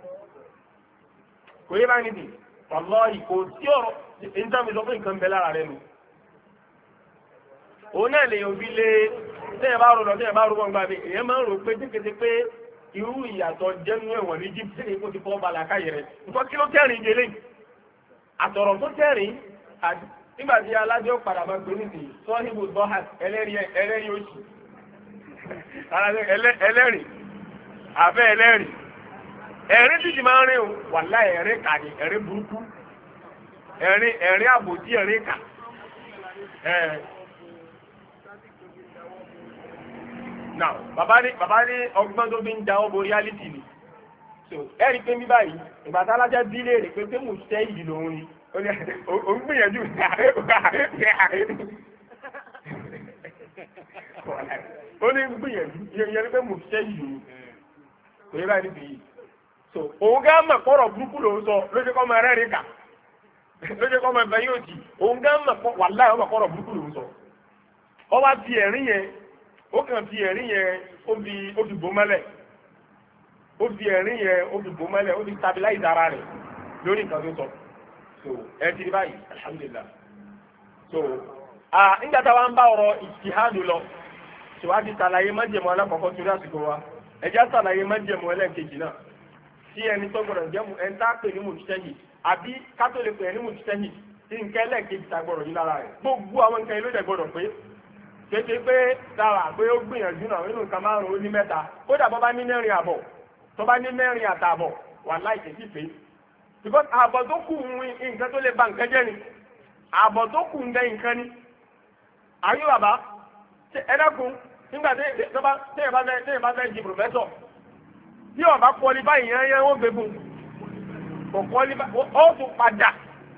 kò yé báyìí nìsín wàlọ́ọ̀hì kò sí ọ̀rọ̀ èyí tá mi sọ pé nǹkan bẹ lára rẹ nù òun náà lè yọ̀bí lé tẹ́yẹ̀ bá rò lọ tẹ́yẹ̀ bá rò wọ́n gbà mí èyàn máa ń rò pé kékeré pé irú ìyàtọ̀ jẹ́nu ẹ̀wọ̀n ní jíìpù tẹ́lẹ̀ kó ti fọ́ balà káyẹ̀ rẹ̀ nǹkan kí ló tẹ́rìn délé àtọ̀rọ̀ tó tẹ́rìn nígbà tí aládé ó padà máa gbé nìsín sọ́hìbù bọ́hà ẹlẹ́rìí òsì ẹlẹ́rìí àfẹ́ ẹlẹ́rìí ẹ̀rín títí máa ń rìn o wàlá ẹ̀rín kà ní ẹ̀rín burúkú ẹ̀rín ẹ̀rín àbòtí ẹ̀rín kà ẹ̀ now bàbá ní bàbá ní ọgbọ́n tó fi ń da ọ́bọ reality ni so ẹ̀rí pé mi báyìí ìgbà tá alájá dílé rè pé pé mo ṣẹ́ ìdí lòun ni ó ń gbìyànjú ó ní gbìyànjú ìyẹn pé mo ṣẹ́ ìdí lòun kò yẹ báyìí níbi yìí so òun gá mọ̀ kọ́rọ̀ burúkú lòun sọ lóṣè kọ́ máa rẹ́rìn kà lóṣè kọ́ máa bẹ yóò jì òun gá mọ̀ kọ́ wàláhì ọmọ kọ́rọ̀ burúkú lòun sọ ọ wá fi ẹ̀rín yẹn ó kàn fi ẹ̀rín yẹn ó fi ó fi bò mọ́lẹ̀ ó fi ẹ̀rín yẹn ó fi bò mọ́lẹ̀ ó fi stabilize ara rẹ̀ lórí nǹkan tó sọ so ẹ ti rí báyìí alhamdulillah so ah nígbà táwa ń bá ọ̀rọ̀ ìtìhádù lọ so a ti ṣàlàyé májèmọ́ alákọ̀ọ́kọ́ torí àsìkò wa ẹjá ṣàlàyé májèmọ́ ẹlẹ́ẹ̀kejì náà tí ẹni tó gbọdọ̀ jẹ́ ẹni tá a pè ní mùtítẹ́hì àbí kátólì pè ní mùtítẹ́hì tí nǹkan ẹlẹ́ẹ̀kejì ta gbọdọ̀ yí lára rẹ̀ gbogbo àwọn nǹkan ilé gbọdọ̀ pé kété pé dára pé ó gbìyànjú náà nínú nǹkan márùn ó ní mẹ́ta kódà bọ́ bá ní mẹ́rin àbọ̀ tó bá ní mẹ́rin àtààbọ̀ wà láìsí sí pé because àbọ̀ tó kù ń nǹkan tó lè ba nǹkan jẹ́ ni àbọ̀ tó kù ń bẹ nǹkan ni ayé bàbá ẹ dákun nígbà téèyàn bá fẹ́ téèyàn bá fẹ́ di pòfẹ́sọ̀ tí ọba kọlíbá ìyẹn yẹn wọ́n gbé fún kò kọlíbá ó tún padà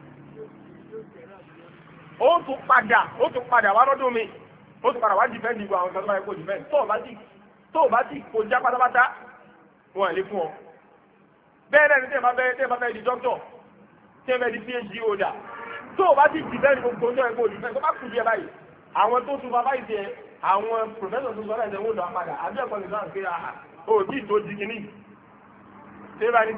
ó tún padà ó tún padà wá lọ́dún mi ó tún padà wá dìfẹ́ǹdì gbogbo àwọn ìgbàlódé kò dìfẹ́ǹdì tó o bá ti tó o bá ti kò já pátápátá wọn à lè fún ọ. bẹ́ẹ̀ náà ni tẹ́ẹ̀ bá fẹ́ tẹ́ẹ̀ bá fẹ́ di dókítọ̀ tẹ́ẹ̀ fẹ́ di phd holder tó o bá ti dìfẹ́ǹdì gbogbo ọjọ́ ẹ̀kọ́ dìfẹ́ǹdì tó bá kù díẹ̀ báyìí àwọn tó tún bàbá ìṣe àwọn pòfẹ́sọ̀ tó sọ́dọ̀ ẹ̀sẹ̀ wọ́n lọ padà àbí ẹ̀kọ́ nìkan àti àhà ó tí ì tó di kìíní ṣé bá ní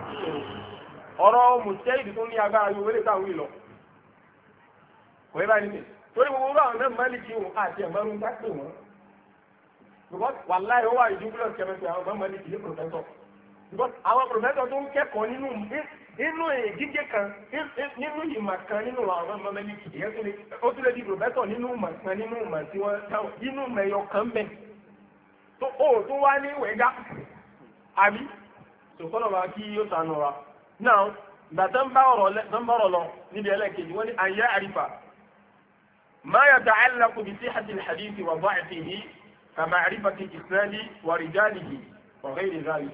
ọ̀rọ̀ mùsẹ́ìdì tó ní agbára yóò wọlé táwọn ìlọ kò yẹ bá ní torí gbogbo àwọn náà Málíkì wọn àti ẹ̀mọ́rún bá pè wọ́n because wàláhì ó wà ìdúgbò kẹmẹsì àwọn ọmọ Málíkì ní pòfẹ́sọ̀ because àwọn pòfẹ́sọ̀ tó ń kẹ́kọ̀ọ́ nínú nínú gígé kan nínú ìmọ̀ kan nínú àwọn ọmọ Málíkì ìyẹn tó lè ó tún lè di pòfẹ́sọ̀ nínú ìmọ̀ kan nínú ìmọ̀ tí wọ́n táwọn nínú mẹ̀yọ kan bẹ̀ tó ó tó wá ní wẹ̀gá àbí tòkọ́nà wa kí yóò sànù wa náà gbàtà ń bá ọ̀rọ̀ lọ níbi ẹlẹ́kejì wọ́n ní àyẹ́ àrífà ما يتعلق بصحة الحديث وضعفه كمعرفة الإسناد ورجاله وغير ذلك.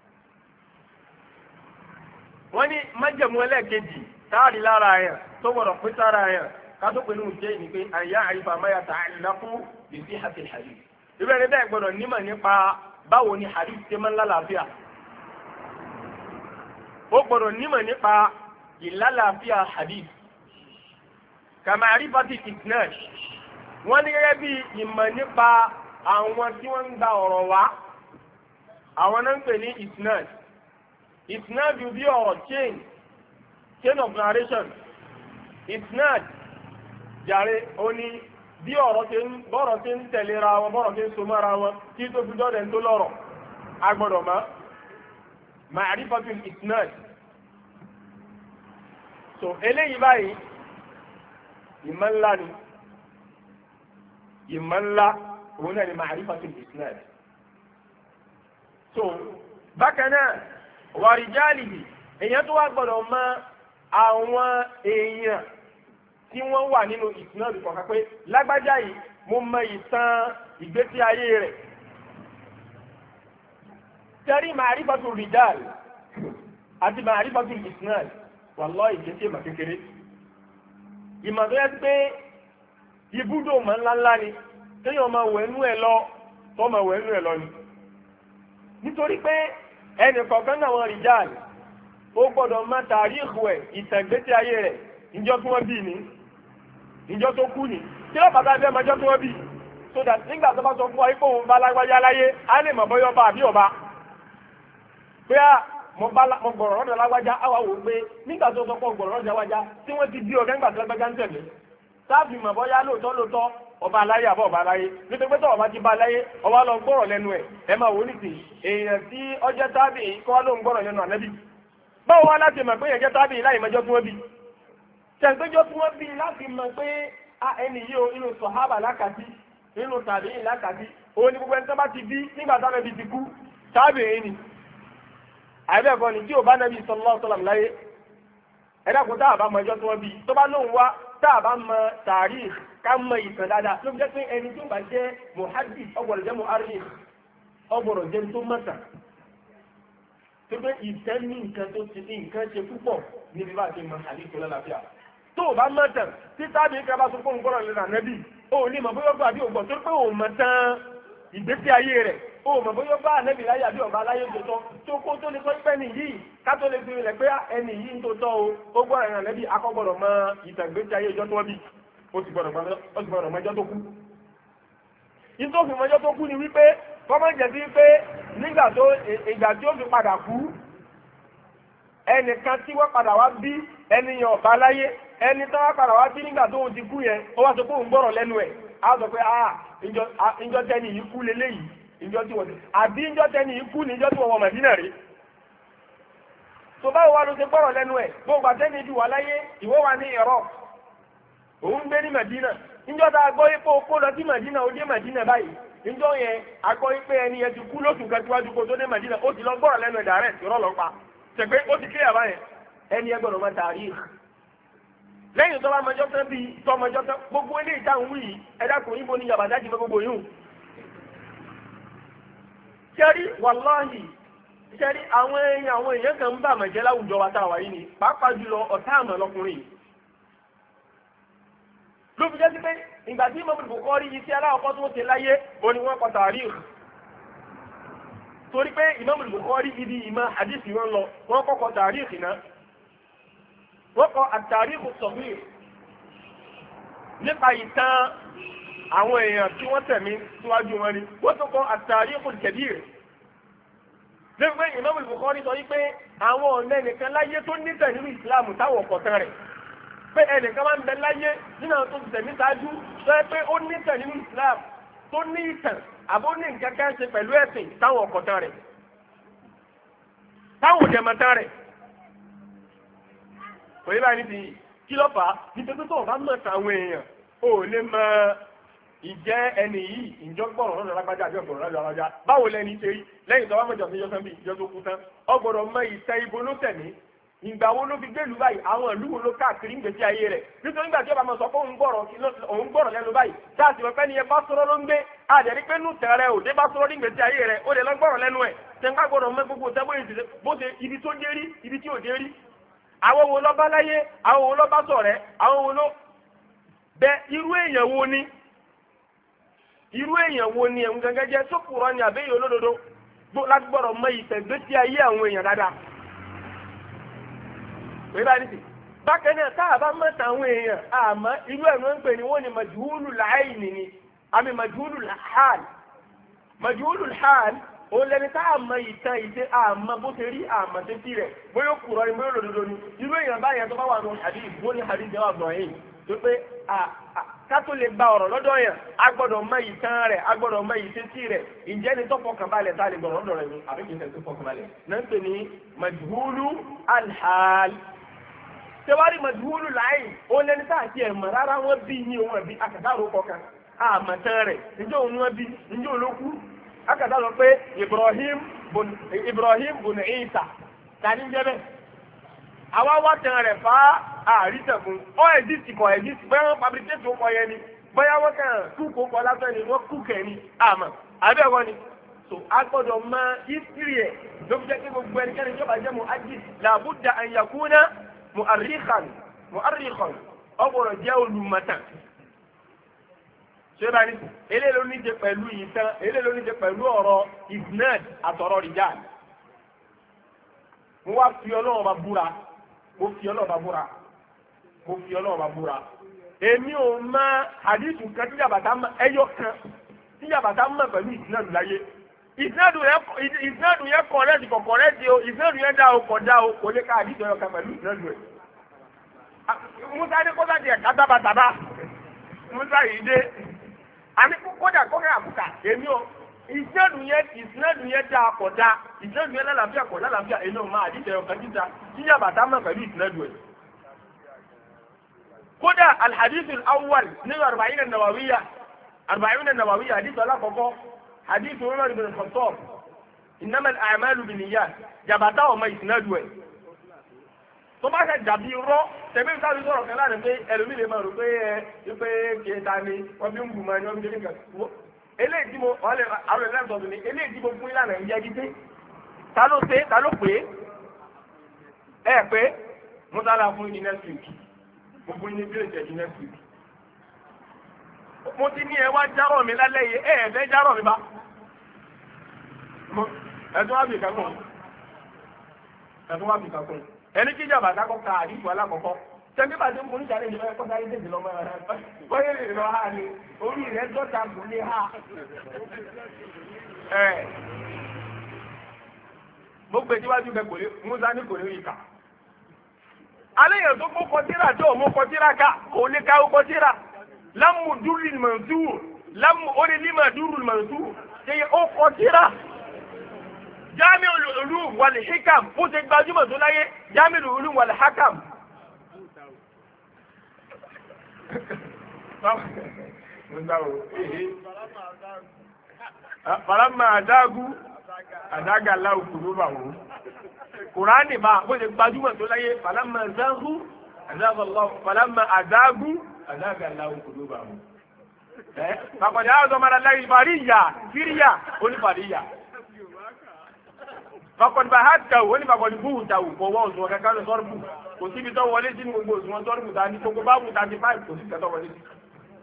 wọ́n ní májẹ̀mú ẹlẹ́ẹ̀kejì táàrí lára yẹn tó gbọ́dọ̀ pín sára yẹn ká tó pẹ̀lú ìjẹ́ ìní pé àyà àrífà ما يتعلق بصحة الحديث. ìbẹ̀rẹ̀ bẹ́ẹ̀ gbọ́dọ̀ nímọ̀ nípa báwo ni hadith ṣe máa ń lálàáfíà. ó gbọ́dọ̀ nímọ̀ nípa ìlálàáfíà hadith. kàmàrífàtì ìtìnàj wọ́n ní gẹ́gẹ́ bí ìmọ̀ nípa àwọn tí wọ́n ń gba ọ̀rọ̀ wá àwọn náà ń pè ní ìtìnàj. ìtìnàj bí ọ̀rọ̀ chain chain of narration. ìtìnàj jàre ó ní bí ọ̀rọ̀ ṣe ń bọ́rọ̀ ṣe ń tẹ̀léra wọn bọ́rọ̀ ṣe ń so mọ́ra wọn kí tó fi dọ́dẹ̀ tó lọ́rọ̀ agbọ́dọ̀ mọ̀ ma'rifatu al-isnad. so eléyìí báyìí ìmọ̀ ńlá ni ìmọ̀ ńlá òun náà ni ma'rifatu al-isnad. so bákan náà wa rijalihi èèyàn tó wá gbọ́dọ̀ mọ̀ àwọn èèyàn tí wọ́n wà nínú ìsìnàdù kọ̀ọ̀kan pé lágbájá yìí mo mọ ìtàn ìgbésí ayé rẹ̀. tẹ́rí ma'rifatu rijal àti ma'rifatu ìsìnàd wallahi ìgbésí ìmọ̀ kékeré. ìmọ̀ tó yẹ pé ibùdó mọ̀ ńláńlá ni téèyàn máa wẹ̀ nú ẹ̀ lọ tó máa wẹ̀ nú ẹ̀ lọ ni. nítorí pé ẹnì kọ̀ọ̀kan náà wọn rijal ó gbọ́dọ̀ mọ tàríìkù ẹ̀ ìtàn ìgbésí ayé rẹ̀ ìjọ tí wọ́n bí ní ìjọ tó kú ní kí ló bàtà bí ẹmọjọ́ tí wọ́n bí so that nígbà tó bá sọ fún wa ipò òun bá lágbájá láyé á lè mọ̀ bọ́yọ́ ọba àbí ọba pé à mo gbọ̀rọ̀ lọ́dọ̀ lágbájá á wà wò pé nígbà tó sọ fún ọgbọ̀rọ̀ lọ́dọ̀ lágbájá tí wọ́n ti bí ọ̀gá nígbà tó lágbájá ń tẹ̀lé sáàbì mọ̀ bọ́yá lóòótọ́ lóòótọ́ ọba aláyé àbọ̀ ọba aláyé nítorí pé tó ọba ti bá aláyé ọba lọ gbọ́rọ̀ lẹ́nu ẹ̀ ẹ máa wò nìsín èèyàn tí ọjọ́ tábì kọ́ ló ń gbọ́rọ̀ lẹ́nu ànábì báwo wá láti mọ̀ pé èèyàn jẹ́ tábì láì mọ́jọ́ tí wọ́n bí tẹ̀gbẹ́jọ́ tí wọ́n bí láti mọ̀ pé ẹni yìí o inú sọ̀hábà lákàtí nínú tàbí ìlàkàtí òun ni gbogbo ẹni tó bá ti bí nígbà táwọn ẹbí ti kú tábì èyí ni àìbẹ̀kọ́ ni tí ò bá nàbí sallallahu alaihi wasallam láyé ẹ̀dá kò táà bá mọ ẹjọ́ tí wọ́n bí tó bá lóun wá táà bá mọ tàríkh ká mọ ìtàn dáadáa ló fi jẹ́ pé ẹni tó bá jẹ́ muhaddith ọgbọ̀rọ̀ jẹ́ mu'arrikh ọgbọ̀rọ̀ jẹ́ tó mọ̀tà tó pé ìtàn ní nǹkan tó ti ní nǹkan ṣe púpọ̀ níbi bá ti mọ hadith lálàáfíà tó o bá mọ̀tàn tí tábì ká bá sọ fún gbọ́rọ̀ lẹ́nu ànábì ó ní mọ̀ bóyá gbọ́ àbí ògbọ́n tó pé òun mọ̀ tán ìgbésí ayé rẹ̀ ó mọ̀ bóyá bá ànábì láyé àbí ọ̀bá láyé tó tọ́ tó kó tó lè sọ pé ẹni yìí ká tó lè fi rẹ̀ pé ẹni yìí ń tó tọ́ o ó gbọ́dọ̀ ẹ̀ràn ànábì akọ́gbọ́dọ̀ mọ ìtàn ìgbésí ayé ìjọ tó wọ́n bí ó ti gbọ́dọ̀ mọ ẹjọ́ tó kú. ìtòfin mọ́jọ́ tó kú ni wípé kọ́mọ́ jẹ́ sí pé nígbà tó ìgbà tí ó fi padà kú ẹnìkan tí wọ́n padà wá bí ẹnìyàn ọ̀bá láyé ẹni tó wá padà wá bí nígbà tó ti kú yẹn ó wá sọ pé òun gbọ́rọ̀ lẹ́nu ẹ̀ á sọ pé ah ìjọ tẹ́ni yìí kú leléyìí ìjọ tí wọ́n ti àbí ìjọ tẹ́ni yìí kú ní ìjọ tí wọ́n wọ Mẹ̀dínà rí. tó báwo wá ló ṣe gbọ́rọ̀ lẹ́nu ẹ̀ gbogbo àtẹ́ni ìdí wà láyé ìwọ wà ní Iraq òun gbé ní Mẹ̀dínà ìjọ tá a gbọ́ ipò kó lọ sí Mẹ̀dínà ó dé Mẹ̀dínà báyìí ìjọ yẹn a gbọ́ pé ẹni yẹn ti kú lóṣù kẹtùwájú kó tó dé Mẹ̀dínà ó ti lọ gbọ́rọ̀ lẹ́nu ẹ̀ dàrẹ́ ìrọ̀lọ́pàá ṣẹ̀gbẹ́ ó ti kílẹ̀ báyẹn ẹni ẹgbẹ́ ọ̀nà tààrí lẹ́yìn tó bá mọjọ́ tán bíi tó mọjọ́ tán gbogbo ilé ìtàn wí ẹ̀dá kò yíbo ní yàbàdá jù gbogbo yìí. sẹ́rí wàláhì sẹ́rí àwọn èèyàn àwọn èèyàn kan ń bà mọ̀jẹ́ láwùjọ wa tá a wà yìí ni pàápàá jùlọ ọ̀tá àmọ́ lọkùnrin yìí. ló fi jẹ́ sí pé ìgbà tí Imam Bukhari yìí sí aláwọ̀kọ́ tó ṣe láyé òní wọ́n kọ tààrí torí pé Imam Bukhari ibi ìmọ̀ hadisi wọn lọ wọ́n kọ́kọ́ tààrí ìná wọ́n kọ at-tarikh as-saghir nípa ìtàn àwọn èèyàn tí wọ́n tẹ̀mí síwájú wọn ni wọ́n tó kọ at-tarikh al-kabir lẹ́yìn pé Imam Bukhari sọ wípé àwọn ọ̀nà ẹnìkan láyé tó nítẹ̀ nínú ìsìláàmù táwọn ọ̀kọ̀tàn rẹ̀ pé ẹnìkan máa ń bẹ láyé nínú àwọn tó ti tẹ̀mí ṣáájú sọ pé ó nítẹ̀ nínú ìsìláàmù tó ní ìtàn àbó ní nǹkan kan ṣe pẹ̀lú ẹ̀sìn táwọn ọ̀kọ̀tàn rẹ̀ táwọn òjẹ̀mọ̀tàn rẹ̀ kò yẹ báyìí ní ti kí ló fà á nítorí tó o bá mọ̀ táwọn èèyàn ò lè mọ ìjẹ́ ẹni yìí ìjọ gbọ́rọ̀ lọ́dọ̀ lágbájá àbí ọ̀gbọ̀rọ̀ lọ́dọ̀ lágbájá báwo lẹni ṣe rí lẹ́yìn tó wá mọ̀jọ̀ sí yọ́sán bí ìjọ tó kú tán ọgbọ̀rọ̀ mọ ìtẹ́ ibo ló tẹ̀mí ìgbà wo ló fi gbèlú báyìí àwọn ìlú wo ló káàkiri ń gbèsè ayé rẹ̀ nítorí nígbà tí ó bá máa sọ pé òun gbọ́rọ̀ òun gbọ́rọ̀ lẹ́nu báyìí sáàsì pẹ́pẹ́ ni ẹ bá sọ̀rọ̀ ló ń gbé àdẹ̀rí pé nù tẹ̀rẹ̀ òde bá sọ̀rọ̀ ní gbèsè ayé rẹ̀ ó lè lọ gbọ́rọ̀ lẹ́nu ẹ̀ tẹ̀ǹká gbọ́dọ̀ mọ gbogbo tẹ́ bó ṣe ibi tó dé rí ibi tí ò dé rí àwọn wo ló bá láyé àwọn wo ló bá ṣọ̀rẹ́ àwọn wo ló bẹ irú èèyàn wo ni irú èèyàn wo ni ẹ̀hún gẹ́gẹ́ jẹ́ sókùrọ̀ ni àbẹ́yẹ olódodo láti gbọ́dọ̀ mọ ìtẹ̀gbésí ayé àwọn èèyàn dáadáa pé báyìí nìsí bákan náà tá a bá mọ̀tà àwọn èèyàn àmọ́ irú ẹ̀ ló ń pè ní wọ́n ní majhulul ayn ni àmì majhulul hal majhulul hal òun lẹni tá a mọ ìtàn ìṣe àmọ́ bó ṣe rí àmọ́ tó ti rẹ̀ bóyá kùrọ̀ ni bóyá lòdòdó ni irú èèyàn báyẹn tó bá wà nù àbí ìbò ní àdí ìjọba àgbọ̀n yìí tó pé ká tó lè gba ọ̀rọ̀ lọ́dọ̀ yẹn a gbọ́dọ̀ mọ ìtàn rẹ̀ a gbọ́dọ̀ mọ ìṣesí rẹ̀ ìjẹ́ ni tó fọkànbalẹ̀ tá a lè gbọ́dọ̀ lọ́dọ̀ rẹ̀ ni àbí kì í ṣe tó fọkànbalẹ̀ náà ń pè ní majhulul hal tẹwárí majhulu láàyè ó lẹni tá àti ẹ̀mọ̀ rárá wọn bí ní òun ẹ̀bí akàtàrò kọkàn àmọ̀tán rẹ̀ níjẹ́ òun wọn bí níjẹ́ olókù akàtàrò pé Ibrahim bùn Ibrahim bùn Isa tani jẹ́ bẹ́ẹ̀ àwa wá tẹ̀ rẹ̀ fá àrítẹ̀kùn ó ẹ̀dí ti kọ̀ ẹ̀dí ti bóyá wọn fabricate ó kọ yẹn ni bóyá wọn kàn kú kó kọ lásán ni wọn kú kẹ̀ ni àmọ́ àbẹ́wọ́ ni so agbọ́dọ̀ mọ history ẹ̀ ló fi jẹ́ kí gbogbo ẹnikẹ́ni tó bá jẹ́ mu ajid làbúdà an yakuna mu'arrikhan mu'arrikhan ọgbọ̀rọ̀ jẹ́ olùmọ̀tàn ṣé bá ní eléyìí ló ní jẹ pẹ̀lú ìtàn eléyìí ló ní jẹ pẹ̀lú ọ̀rọ̀ isnad àtọ̀rọ̀ rijal mo wá fi ọlọ́run bá búra mo fi ọlọ́run bá búra mo fi ọlọ́run bá búra èmi ò mọ hadithu kan tí jàbàtà mọ ẹyọ kan tí jàbàtà mọ pẹ̀lú isnad láyé ìsinadu yẹn kọ̀rẹ́tì kọ̀ kọ̀rẹ́tì o ìsinadu yẹn dá o kọ̀ dá o kò lè ká àdìsọ yọ kan pẹ̀lú ìsinadu ẹ̀. musa ní kódà tiẹ̀ ká tábàtàbà musa yìí dé àní kódà kókè àbùkà èmi o ìsinadu yẹn ìsinadu yẹn dá kọ̀ dá ìsinadu yẹn lálàáfíà kọ̀ lálàáfíà èmi ò máa àdìsọ yọ kan títa tíyà bàtà mọ̀ pẹ̀lú ìsinadu ẹ̀. kódà alhadithul awwal nínú arba'in an-nawawiyya arba'in an-nawawiyya àdìsọ alákọ̀ọ́kọ́ حديث عمر بن الخطاب إنما الأعمال بالنيات جابتا وما يسندوا tó bá ṣe dàbí rọ́ tẹ̀bí ìsáàbí sọ̀rọ̀ kan láàrin pé ẹlòmí lè máa rò pé ẹ pé kéta ni wọ́n fi ń bù máa ní wọ́n fi ń jẹ́ nǹkan eléyìí tí mo ọ̀lẹ́ àwọn ẹ̀rọ ẹ̀sọ̀ mi eléyìí tí mo fún ìlànà ìyá gidi ta ló ṣe ta ló pé ẹ pé mo sára fún ní next week mo fún ní bílẹ̀ jẹ̀ ní next week mo ti ní ẹ wá járọ̀ mi lálẹ́ yìí ẹ ẹ̀ fẹ́ járọ̀ mi bá ẹ̀tún wá bí ìkàkùn ẹ̀tún wá bí ìkàkùn ẹni kí jàmbá dákọ̀ ká àdìsù alákọ̀ọ́kọ́ tẹ́gbẹ́ bá tó ń borí sáré ìjọba ẹ̀kọ́ sáré dèjì lọ́mọ ẹ̀ wọ́n yé lọ ha ni orí rẹ̀ dọ́ta kò ní ha ẹ̀ gbogbo ìdíwájú bẹ kò lè musa ní kò lè rí ká alẹ́ yẹn tó kó kọtíra tó mú kọtíra ká kò lè ká ó kọtíra lámù dúró mọ̀tú lámù ó ní límà dúró mọ̀tú ṣe ó kọtíra. Jami'ul ulum wal hikam ó ṣe gbajúmọ̀ tó láyé Jami'ul ulum wal hakam. Falamma adágú adága láwù kúrú bà wò. Kùránì bá ó ṣe gbajúmọ̀ tó láyé falamma adágú falamma adágú adága láwù kúrú bà wò. Bàkọ̀dé àwọn ọmọ aláìsí fàríyà fíríyà onífàríyà. Fakọ̀dùbà ha tàwù ó ní fakọ̀dùbù tàwù kò wọ́n òṣùwọ̀n kankan lọ sọ́rùbù kò síbi tó wọlé sínú gbogbo òṣùwọ̀n sọ́rùbù ta ní gbogbo báwù thirty five kò sí kẹtọ́ wọlé sí.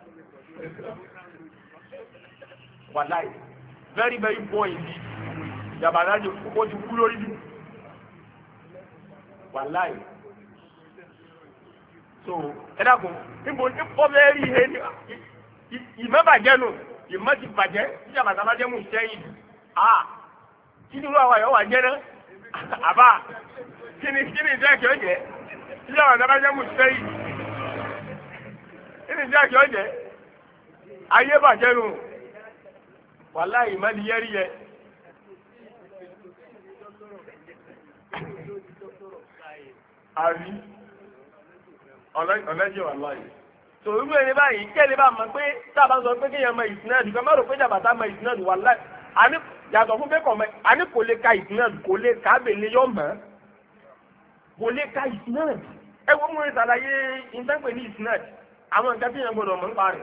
Wàláì very very poor indeed jàbàdà jò kókó ti kú lórí jù. Wàláì so ẹ dàkún níbo ní pọ́bẹ́ rí ihe ní ìmọ̀ bàjẹ́ nù ìmọ̀ ti bàjẹ́ tí jàbàdà bá jẹ́ mú sẹ́yìn kí ni wọ́n yọ wà jẹ́ náà àbá kí ni kí ni ìjẹ́ kí ó jẹ́ tí àwọn ọ̀dọ́ jẹ́ mùsùlùmí kí ni ìjẹ́ kí ó jẹ́ ayé bàjẹ́ nù wàláhì ìmọ̀lì yẹ́rì yẹ. àrí ọ̀lẹ́jẹ̀ wàláhì tòun ẹni báyìí kẹ́lẹ́ bá mọ̀ pé tá a bá sọ pé kéèyàn mọ ìsìnàdù kọ́ má rò pé jàbàtà mọ ìsìnàdù wàláhì àní yàtọ̀ fún bẹ́ẹ̀ kọ̀ mọ́ àní kò lè ka ìdúná kò lè ka abèlè yọ mọ́ kò lè ka isnad ẹ wọ́n mú ìsàlàyé ìtẹ́pẹ̀ ní isnad àwọn nǹkan tí yẹn gbọ́dọ̀ mọ̀ nípa rẹ̀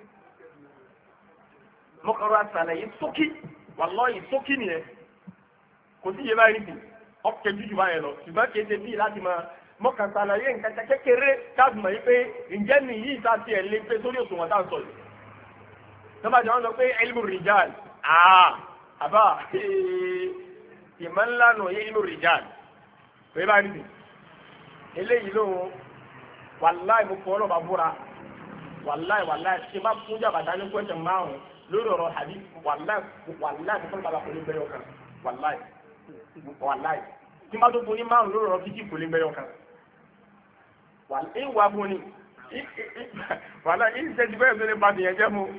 mọ́kànlá àṣàlàyé sókí wàlọ́ọ̀yì sókí nìyẹn kò sí yẹ báyìí nìyí ọ̀kẹ́ jújù báyẹn lọ ṣùgbọ́n kì í ṣe bíi láti máa mọ́kàn ṣàlàyé nǹkan kékeré káàdùn mọ̀ yìí pé ǹjẹ́ nìyí ìta tiẹ̀ lé pé sórí òṣùwọ̀n tá à ń sọ yìí tọ́ba jẹ́ wọ́n sọ pé ilmu rijal àà àbá ìmọ̀ ńlá nù yé ilmu rijal pé báyìí nìyí eléyìí ló wàláì mo fọ́ ọlọ́ba búra wàláì wàláì ṣe bá fún jàbàtà ní kwẹ́sẹ̀ márùn lórí ọ̀rọ̀ hadith wàláì wàláì mo fọ́ ọlọ́ba kò ní bẹ́yọ̀ kan wàláì wàláì tí má tó fún ní márùn lórí ọ̀rọ̀ fíjì kò ní bẹ́yọ̀ kan wàláì wà fún ni wàláì yìí ṣe ti bẹ́ẹ̀ tó lè ba tìyẹn jẹ́ mu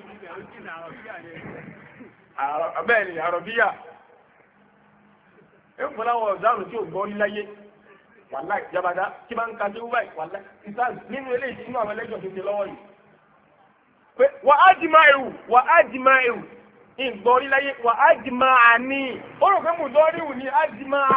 bẹ́ẹ̀ ni àrọ̀bíyà ẹ̀ fún láwọn ọ̀dàrún tí ò gbọ́ ní láyé wàláì jabada tí bá ń ka déwú báyìí wàláì ìsáàlì nínú eléyìí nínú àwọn ẹlẹ́jọ́ tó ti lọ́wọ́ yìí. pé wà á di máa ewu wà á di máa ewu ìgbọ́ oríláyé wà á di máa àní ó rò pé mùdọ́ríwù ni á di máa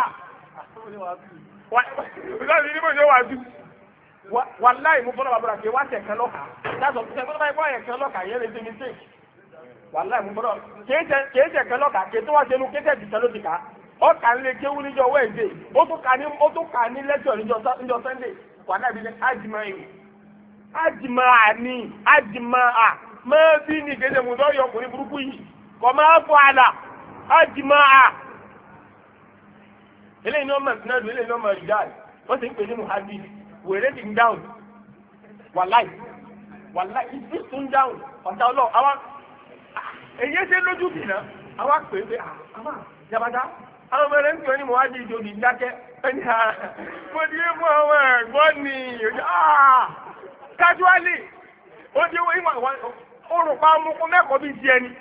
wàláì ní bòjó wà dùn wàláì mú fọlọ́ bàbá rẹ̀ wá tẹ̀ kan lọ́kà dáṣọ tẹ̀ fọlọ́ báyìí wá yẹ kan lọ́kà yẹn lè ṣe mistake wàláì mú fọlọ́ kéé tẹ̀ kan lọ́kà kéé tó wá ṣe nu kéé tẹ̀ tìṣẹ́ ló ti kà á ọkà ń lè kéwú níjọ́ wẹ́ẹ̀dẹ̀ ó tún kà ní ó tún kà ní lẹ́tọ̀ níjọ́ sẹ́ndẹ̀ wà náà bí ní ájìmá ìwò ájìmá àní ájìmá à máa bí ní kéde mùtọ́ yọ ọkùnrin burúkú yìí kò máa fọ àlà ájìmá à. eléyìí ní ọmọ ìsinadu eléyìí ní ọmọ ìdáàlì wọ́n ti ń pè ní muhammed wèrè ti ń dáhùn wàláì wàláì ìdí tún dáhùn ọ̀tá ọlọ́ àwọn èyí ṣe lójú bìnnà àwọn pè é pé àwọn jabata àwọn ọmọ rẹ̀ ń pè ní mọ̀wájú ìjòdì dákẹ́ ẹni ha mo di é fún àwọn ẹ̀gbọ́n ni kájúálì ó di owó ìwọ̀n oòrùn pa amúkún mẹ́kọ̀ọ́ bíi ti ẹni.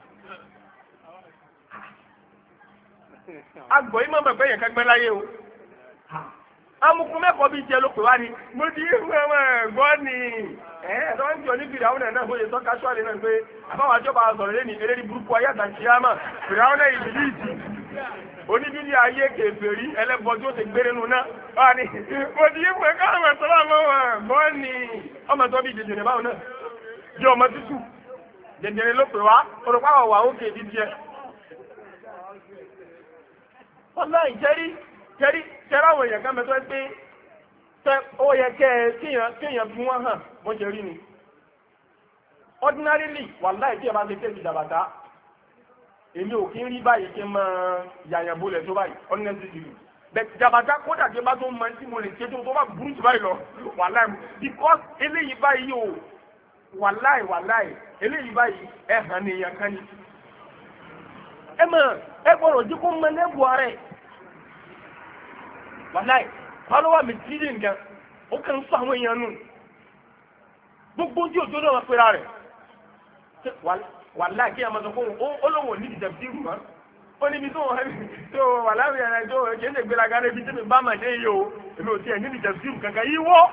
agbọ̀ yìí mọ̀ pé yẹn kẹgbẹ́ láyé o amúkún mẹ́kọ̀ọ́ bíi ti ẹ ló pè wá ni mo di é fún àwọn ẹ̀gbọ́n ni ẹ̀ tó ń jọ ní fìdáwọn náà náà bóyá tó kájúálì náà pé àbáwọ̀ àjọba sọ̀rọ̀ lẹ́ni eléyìí burúkú ayé àtàkìyàmà fìdáwọn náà ìbílíìtì oníbílí ayé kèfèrí ẹlẹ́bọ tí ó ti gbére nu náà wà ní mo ti yí pé káwọn ẹ̀sọ́lá ọmọ wọn bọ́ ni ọmọ tó bí jẹjẹrẹ báwọn náà bí ọmọ tútù jẹjẹrẹ ló pè wá orúkọ àwọn wà ókè bí tiẹ̀. ọlá ìjẹ́rí jẹ́rí jẹ́rí àwọn èèyàn kan mẹ́tọ́ pé tẹ ó yẹ kẹ́ ẹ kéèyàn fún wọn hàn bó ṣe rí ni ordinarily wàláì tí ẹ bá ti tẹ̀sí jàbàtà èmi ò kí ń rí báyìí kí n máa yàyàn bolẹ̀ tó báyìí ọ́nẹ́sì ìlú bẹ́ẹ̀ jàbàtà kódà kí n bá tó mọ tí mo lè ṣe tó tó bá burú jù báyìí lọ wàláì because eléyìí báyìí o wàláì wàláì eléyìí báyìí ẹ hàn ní èèyàn kan ni. ẹ mọ̀ ẹ gbọ́dọ̀ jí kó mọ lẹ́bù ara ẹ̀ wàláì pálọ́wà mi ti di nǹkan ó kàn ń sọ àwọn èèyàn nù gbogbo ojú òjò náà wọ́n pera rẹ̀ wàláì kí ẹ máa sọ fún un ó lóun ò ní ìdẹ̀bìtìrù mọ́ ó níbi tó tó wà láwùjọ yẹn tó kì í ṣe gbéraga níbi tí mi bá mà dé yìí o èmi ò tiẹ̀ ní ìdẹ̀bìtìrù kankan yìí wọ́.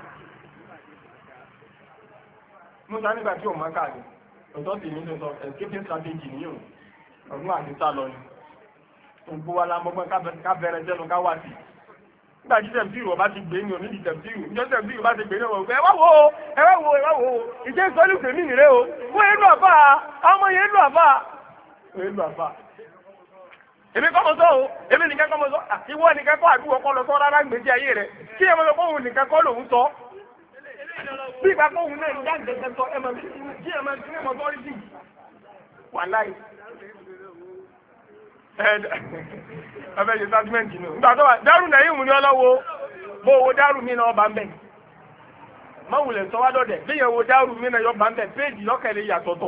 musa nígbà tí òun máa káàdì ọ̀tọ̀ sì ní sọ escaping strategy nìyí o ọ̀gbọ́n àti sá lọ ni gbogbo wa la mọ́gbọ́n ká bẹ̀rẹ̀ jẹ́nu ká wá sí i nígbà tí tẹ̀síìrì ọba ti gbé ní òní di tẹ̀síìrì ìjọ tẹ̀síìrì ọba ti gbé ní ọ̀gbẹ́ ẹ wá wo ẹ wá wo ẹ wá wo ìjẹ́ ìsọ́lù fèmí nìrẹ́ o wọ́n yẹn lù àfà ọmọ yẹn lù àfà yẹn lù àfà. èmi kọ́ mọ sọ o èmi nìkan kọ́ mọ sọ ìwọ nìkan kọ́ àdúgbò kọ́ lọ sọ rárá gbèsè ayé rẹ kí ẹ mọ sọ fóun nìkan kọ́ lòun sọ bí ìgbà fóun náà ń dá ìdẹ́sẹ̀ sọ ẹ mọ kí ẹ mọ kí ẹ mọ sọ rí sí wàláì ẹbẹ ṣe sátúmẹ̀ntì nù nígbà tó wà dárú náà yìí mú ní ọlọ́wọ́ bó owó dárú mi náà ọba ń bẹ̀ mọ̀wùlẹ̀ sọ wá dọ̀dẹ̀ bí yẹn wo dárú mi náà yọ ọba ń bẹ̀ péèjì lọ́kẹ̀lẹ̀ yàtọ̀tọ̀.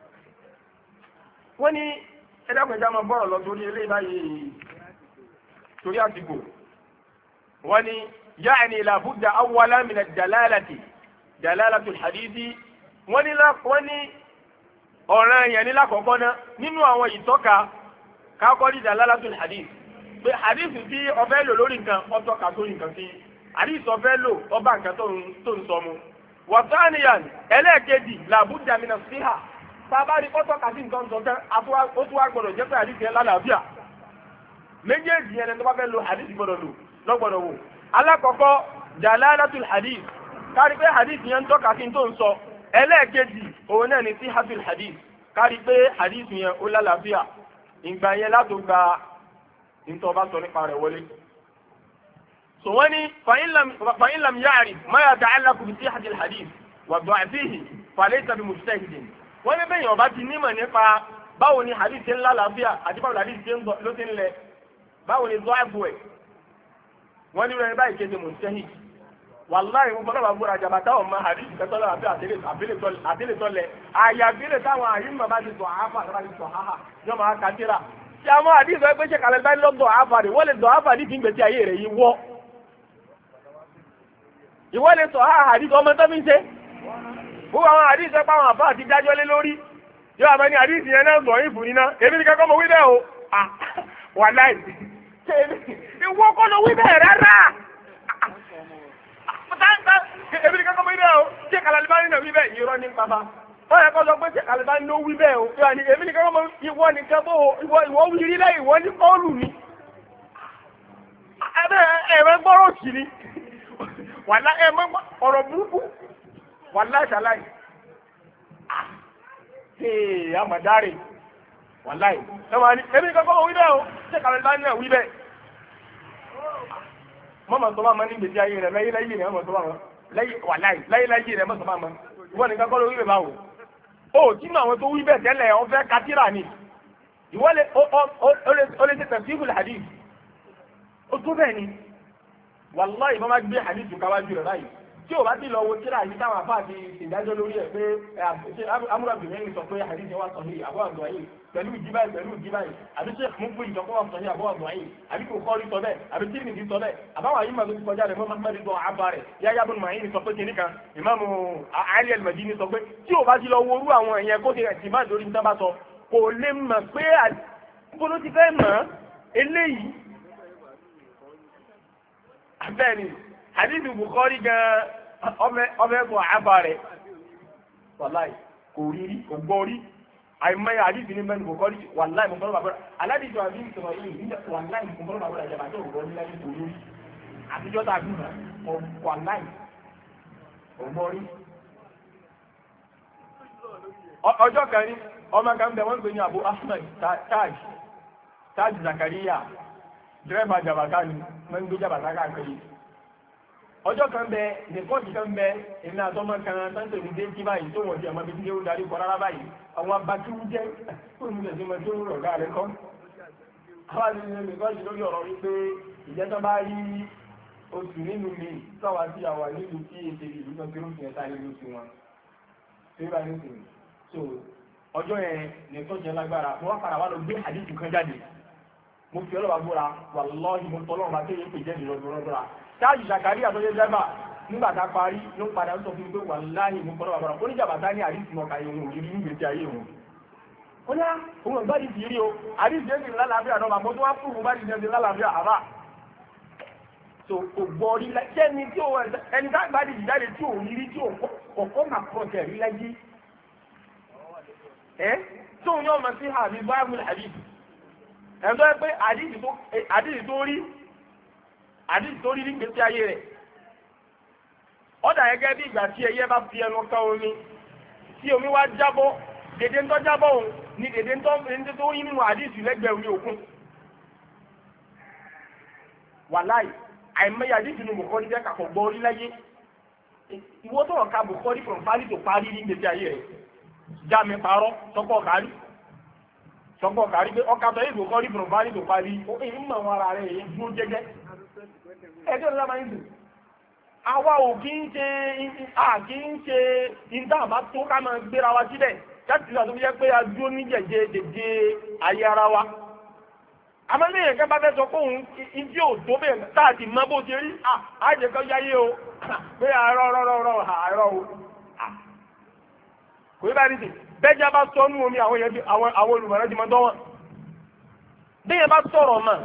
wọ́n ní ẹ̀dàkùnjà máa bọ̀rọ̀ lọ torí eléyìí báyìí torí àsìkò wọ́n ní ya'ni la budda awwala min ad-dalalati dalalatu al-hadithi wọ́n ní ọ̀ràn yẹn ní lákọ̀ọ́kọ́ náà nínú àwọn ìtọ́ka kákọ́rí dalalatul hadith pé hadith tí ọfẹ́ lò lórí nǹkan ọtọ́ ká sórí nǹkan sí hadith ọfẹ́ lò ọba nǹkan tó ń sọ mu. wàtáníyàn ẹlẹ́ẹ̀kejì làbújá mi nà síhà sábàrí ọtọ́ ká sí nǹkan sọ tẹ́ ó tún wá gbọdọ̀ jẹ́ pé hadith yẹn lálàáfíà méjèèjì yẹn tó bá fẹ́ lo hadith gbọdọ̀ lò lọ́gbọdọ̀ wò alákọ̀ọ́kọ́ jalalatul hadith kárí pé hadith yẹn ń tọ́ka sí tó ń sọ. ẹlẹ́ẹ̀kejì òun náà ni sihhatul hadith kárí pé hadith yẹn ó lálàáfíà ìgbà yẹn látò gba nítorí bá sọ nípa rẹ̀ wọlé. sọ wọ́n ní fa in lam ya'rif ma yata'allaqu bi sihhatil hadith wa da'fihi falaysa bi mujtahidin. wọ́n ní bẹ́ẹ̀ yẹn ọba ti nímọ̀ nípa báwo ni hadith ṣe ń lálàáfíà àti báwo ni hadith ṣe ń ló ti ń lẹ̀ báwo ni dọ́àbù ẹ̀ wọ́n ní rẹ̀ báyìí kéde mujtahid. wàláhì mo fọlọ́ bá gbọ́dọ̀ àjàbàtà ọ̀ma hadith kẹtọ́lọ́ àbí àtẹ́lẹ̀tọ́lẹ̀ àyàbílẹ̀ táwọn àyínmọ̀ bá ti sọ àáfà àti bá ti sọ àhà yọ máa kàtírà tí a máa àdìsọ ẹgbẹ́ ṣe kàlẹ́ báyìí lọ́dọ̀ àáfàdì wọ́n lè dọ̀ àáfàdì kí n gbèsè ayé rẹ̀ yìí wọ́. ìwọ lè sọ ha àdìsọ ọmọ tó fi ń ṣe. gbogbo àwọn àdìsọ ẹgbẹ́ àwọn àbá àti dájọ́ lé lórí yóò àmọ́ ní àdìsọ yẹn náà sọ ìfù níná èmi ní kẹ́kọ́ mo wí bẹ́ẹ̀ o wà láì. ìwọ kọ́ ló wí bẹ́ẹ̀ rárá. èmi ní kẹ́kọ́ mo wí bẹ́ẹ̀ o ṣé kàlẹ́ báyìí náà wí bẹ́ẹ̀ irọ́ ní bàbá ó yẹ kó sọ pé ṣèkàlẹ́bá ní ó wí bẹ́ẹ̀ o ìwà ni èmi nìkan mọ́ ìwọ nìkan bó ìwọ ìwọ wí rí lẹ́yìn ìwọ ní bọ́ọ̀lù ni ẹ̀rẹ́ ẹ̀rẹ́ gbọ́rọ̀ sí ni wàlá ẹ̀mọ́ ọ̀rọ̀ burúkú wàlá ìṣàláì ṣe àmàdárè wàlá ẹ̀ ẹ̀wà ni èmi nìkan mọ́ wí bẹ́ẹ̀ o ṣèkàlẹ́bá ní ó wí bẹ́ẹ̀ mọ́mọ́ sọ máa ní gbèsè ayé rẹ̀ lẹ́yìn lẹ́yìn rẹ̀ mọ́ sọ máa lẹ́yìn wàlá lẹ́yìn lẹ́yìn rẹ̀ mọ́ sọ máa ìwọ nìkan kọ́ ló wí bẹ́ẹ̀ báwo ó tí àwọn tó wí bẹ́ẹ̀ tẹ́lẹ̀ ọ̀fẹ́ katira ni ìwọ lè ó lè ṣe tafsirul hadith ó tó bẹ́ẹ̀ ni wallahi ìbọn máa gbé hadith káwájú rẹ̀ báyìí tí ò bá ti lọ wo tíra yìí táwọn afá ti ṣèdájọ́ lórí ẹ̀ pé amúrabìnrin sọ pé hadith wa sahih àbọ̀ àgbọ̀ yìí pẹ̀lú ìjìbáyì pẹ̀lú ìjìbáyì àbí sheikh mukbil ìjọkọ́ wa sahih àbọ̀ àgbọ̀ yìí àbí kò kọ́rí sọ bẹ́ẹ̀ àbí Tirmidhi sọ bẹ́ẹ̀ àbáwọn àyè máa tó ti kọjá rẹ̀ mọ́ Muhammad ibn Abba rẹ̀ Yahya ibn Ma'in sọ pé kìnnì kan ìmáàmù Ali al-Madini sọ pé tí ò bá ti lọ wo orú àwọn èèyàn kó ti rẹ̀ tì máa lórí níta bá sọ kò lè mọ̀ pé kó ló ti fẹ́ mọ̀ eléyìí abẹ́ni hadith Bukhari gan ọmọ ẹ̀bùn àbá rẹ̀ wàláì kò rí rí kò gbọ́ rí àìmọye àdìsí ní mẹ́rin Bukhari wàláì mo fọ́nà bàbá aládìsí àbí ìsọ̀rọ̀ yìí nígbà wàláì mo fọ́nà bàbá ìjọba tó gbọ́ ní láyé kò rí àtijọ́ tá a gbìmọ̀ wàláì kò gbọ́ rí. ọjọ́ kan ní ọmọ kan bẹ̀ wọ́n ń pè ní Abu Ahmed Taj Taj Zakaria dírẹ́bà jàbàtà ni wọ́n ń gbé jàbàtà káàkiri. ọjọ́ kan bẹ nìkọ́ọ̀tì kan bẹ èmi àtọ́mọ kan sáńtò ní dé jí báyìí tó wọ́n ti àmọ́ bí tí ó darí kọ́ rárá báyìí àwọn abakíwú jẹ́ kó ní ẹ̀sìn mọ́ tí ó rọ̀ gáà rẹ̀ kọ́. àwọn àti nìkọ́ọ̀tì lórí ọ̀rọ̀ wípé ìjẹ́tọ́ bá rí oṣù nínú mi sọ́wọ́ sí àwà nílùú tí èdè ìlú kan tí ó fi ẹ̀ta nínú sí wọn. ṣé bá ní sìn so ọjọ́ yẹn nìkọ́ọ̀tì lágbára mo wá padà wá lọ gbé àdìsù kan jáde mo fi ọlọ́ba búra wàlọ́ọ̀hì mo tọ́ lọ́wọ́ àti èyí pè jẹ́ ìlọ́dúnrọ́dúnra táàjì Zakaria tó yẹ dẹ́bà nígbà tá a parí ló padà ń sọ fún mi pé wàláhì mo fọlọ́ bàbá ó ní jàbàtà ní àdìsí mọ̀ọ́ká yẹn òun òyìnbí ìgbésí ayé wọn. ó ní òun ọ̀gbá di tìrí o àdìsí ẹ̀sìn lálàáfíà náà màmú tó wá fún òun bá di ẹ̀sìn lálàáfíà àbá. so kò gbọ́ rí lẹ́ni tí ó ẹni tá a gbá di ìjáde tí òun rí tí òun kọ̀ọ̀kan máa pọ̀ tẹ̀ rí láyé. ẹ tóun yóò máa sí àbí báyìí àdìsí ẹ̀ tó yẹ pé àdìsí tó rí àdìsí tó rí ní gbèsè ayé rẹ̀ ọ̀dà gẹ́gẹ́ bí ìgbà tí ẹyẹ bá fi ẹnu ká omi tí omi wá jábọ́ dèdè ń tọ́ jábọ́ òun ní dèdè ń tọ́ tó rí nínú àdìsí lẹ́gbẹ̀ẹ́ omi òkun wàláì àìmọye àdìsí ní Bukhari jẹ́ kàkọ́ gbọ́ orí láyé ìwọ tó ọ̀ka Bukhari from parí tó parí ní gbèsè ayé rẹ̀ já mi parọ́ sọ́kọ̀ kárí sọ́kọ̀ kárí pé ọ̀ka tó yẹ Bukhari from parí tó parí ó èyí mọ̀ wọn ara rẹ̀ èyí dúró jẹ́jẹ́ ẹjọ́ ìlú lábàá yìí àwa ò kí ń ṣe àkí ń ṣe ìdáàbá tó ká máa gbéra wa síbẹ̀ láti ìgbà tó fi jẹ́ pé a dúró ní jẹ̀jẹ̀ dèjé ayé ara wa àmọ́ ní èèyàn bá fẹ́ sọ pé òun ìdí ò tó bẹ́ẹ̀ tá a ti mọ bó ṣe rí àjẹkọ́ yáyé o pé àárọ̀ rọ̀rọ̀ àárọ̀ o kò yẹ bá rí sí bẹ́ẹ̀ bá sọ nú omi àwọn olùmọ̀ràn ti mọ dánwọ̀n bẹ́ẹ̀ bá sọ̀rọ̀ mọ́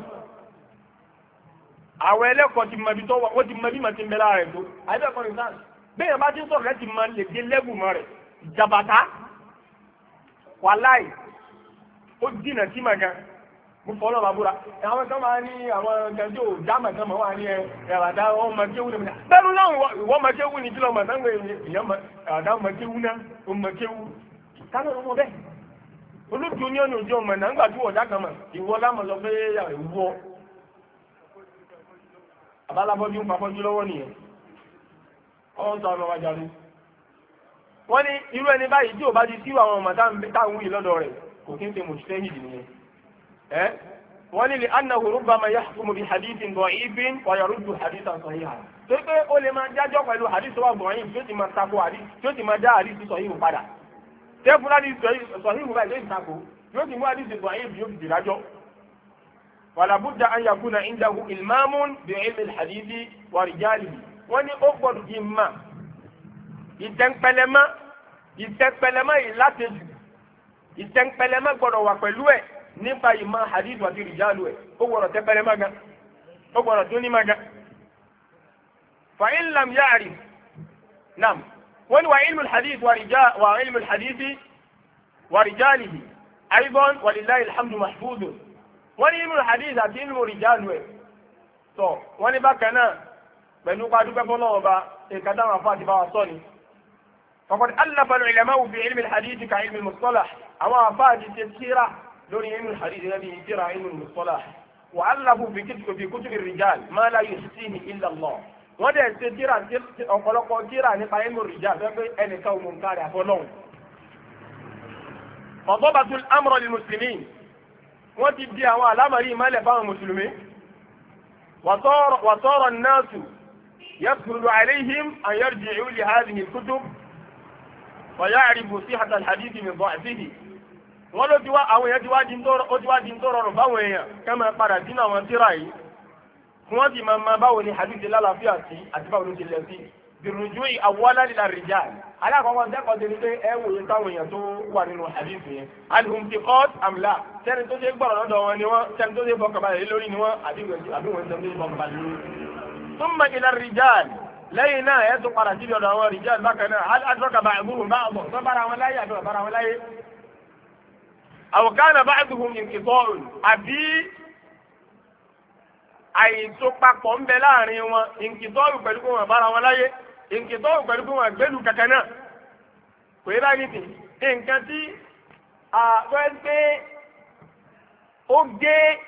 àwọn ẹlẹ́kọ̀ọ́ ti mọ ibi tó wà ó ti mọ bí mà ti ń bẹ lára rẹ̀ tó àìbẹ̀kọ́ ní sáà bẹ́ẹ̀ bá ti ń sọ̀rọ̀ rẹ̀ ti mọ lè dé lẹ́bù mọ́ rẹ̀ jàbàtà wàláì ó dínà sí màgá mo fọ́ náà bàbúrà àwọn kan máa ní àwọn gẹ̀ẹ́jọ́ jáàmà kan máa wà ní ẹ̀ràdá ọmọ kéwú ní bẹ́ẹ̀rù náà ìwọ́n máa kéwú ní kílọ̀ màtá ń gbé èèyàn ẹ̀ràdá ọmọ kéwú náà ọmọ kéwú kánú ọmọ bẹ́ẹ̀ olóòtú ní ọ̀nà òjò ọmọ náà ńgbà tí wọ́n dá kan mọ̀ ìwọ lámọ̀ lọ pé ìwọ àbálàbọ́jú ń papọ́jú lọ́wọ́ nìyẹn ọ̀hún sọ ọmọ wájà ló wọ́n ní irú ẹni báyìí tí ò bá ti sí àwọn ọmọ táwọn wí lọ́dọ̀ rẹ̀ kò kí ń ṣe mujtahid nìyẹn ẹ́ wọ́n ní li annahu rubbama yahkumu bi hadithin da'ifin wa yaruddu hadithan sahihan tó pé ó lè máa dájọ́ pẹ̀lú hadith tó wà da'if tó ti máa tako hadith tó ti máa dá hadith sahih padà tẹ́fún láti sahih báyìí lóyìn tako yóò ti mú hadith da'if yóò fi dìrájọ́ wala budda an yakuna indahu ilmamun bi ilmi al-hadith wa rijalihi wọ́n ní ó gbọ́dọ̀ di ma ìtẹ́ńpẹlẹmọ́ ìtẹ́ńpẹlẹmọ́ yìí láti jù ìtẹ́ńpẹlẹmọ́ gbọ́dọ̀ wà pẹ̀lú ẹ̀ nípa ìmọ̀ hadith àti rìjálù ẹ̀ ó gbọ́dọ̀ tẹ́ńpẹlẹmọ́ gan ó gbọ́dọ̀ tó ní ma gan. fa in lam ya'rif nam wọ́n ní wa ilmu hadith wa ilmu hadith wa rijalihi aidan walillahi alhamdu mahfudun wọ́n ní ilmu hadith àti ilmu rìjálù ẹ̀ tó wọ́n ní bákan náà pẹ̀lú ká dúpẹ́ fọ́lọ́wọ́ bá nǹkan táwọn afá ti bá wa sọ ni. faqad allafa al-ulama'u fi ilmi al-hadith ka ilmi al-mustalah àwọn afá ti ṣe tíra lórí ilmi al-hadith gẹ́gẹ́ bí tíra ilmi al-mustalah wa allafu fi kutubi ar-rijal ma la yuhsihi illa Allah. wọ́n dẹ̀ ṣe tíra ọ̀pọ̀lọpọ̀ tíra nípa ilmi ar-rijal fẹ́ pé ẹnìkan ò mú nǹkan rẹ̀ àfọlọ́hùn. fadabatu al-amra lil-muslimin wọ́n ti di àwọn àlámọ̀rí ìmọ̀lẹ̀ fáwọn mùsùlùmí. wa sara an-nasu يسهل عليهم أن يرجعوا لهذه الكتب ويعرفوا صحة الحديث من ضعفه wọ́n ló ti wá àwọn èèyàn ti wá di ń tó rọrùn fáwọn èèyàn ká máa padà sínú àwọn tírà yìí wọ́n sì máa máa báwo ni hadith lálàáfíà sí àti báwo ló ti lẹ̀ sí bìrùjú awwala lil rijal alákọ̀ọ́kọ́ dẹ́kọ̀ọ́ tẹ̀lé pé ẹ wòye táwọn èèyàn tó wà nínú hadith yẹn alhum thiqat am la sẹ́ni tó ṣe gbọ́rọ̀ lọ́dọ̀ wọn ni wọ́n sẹ́ni tó ṣe fọkànbalẹ̀ lórí ni wọ́n àbí wọ́n sẹ́ni tó ṣe fọkànbalẹ̀ lórí. ثم إلى الرجال لينا يدق على جيل الرجال رجال بكنا هل أدرك بعضهم بعضا فبرا ولا يدرك برا ولا ي... أو كان بعضهم انقطاع أبي أي تقع قم بلاني وانقطاع بلكم برا ولا ي... انقطاع بلكم بلو ككنا وإذا نتي إن كنتي أقول بي أوجي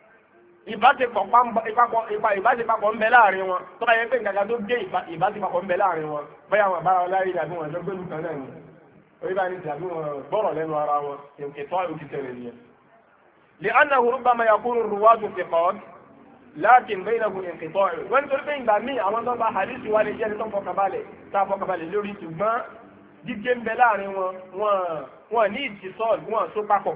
ìbáṣepapọ̀ ń bẹ láàrin wọn tó bá yẹ pé nǹkan kan tó gé ìbáṣepapọ̀ ń bẹ láàrin wọn bóyá wọn bára wọn láyé àbí wọn lọ́gbẹ́lú kan náà ni orí bá ní ti àbí wọn gbọ́rọ̀ lẹ́nu ara wọn ètò ìlú ti tẹ̀lé nìyẹn. لأنه ربما يكون الرواة ثقات لكن بينهم انقطاع wọ́n nítorí pé ìgbà míì àwọn tó bá hadith wa lè jẹ́ ẹni tó fọkànbalẹ̀ tá a fọkànbalẹ̀ lórí ṣùgbọ́n jíjẹ́ ń bẹ láàrin wọn wọn ní ìtìsọ́ọ̀lù wọn tó papọ̀.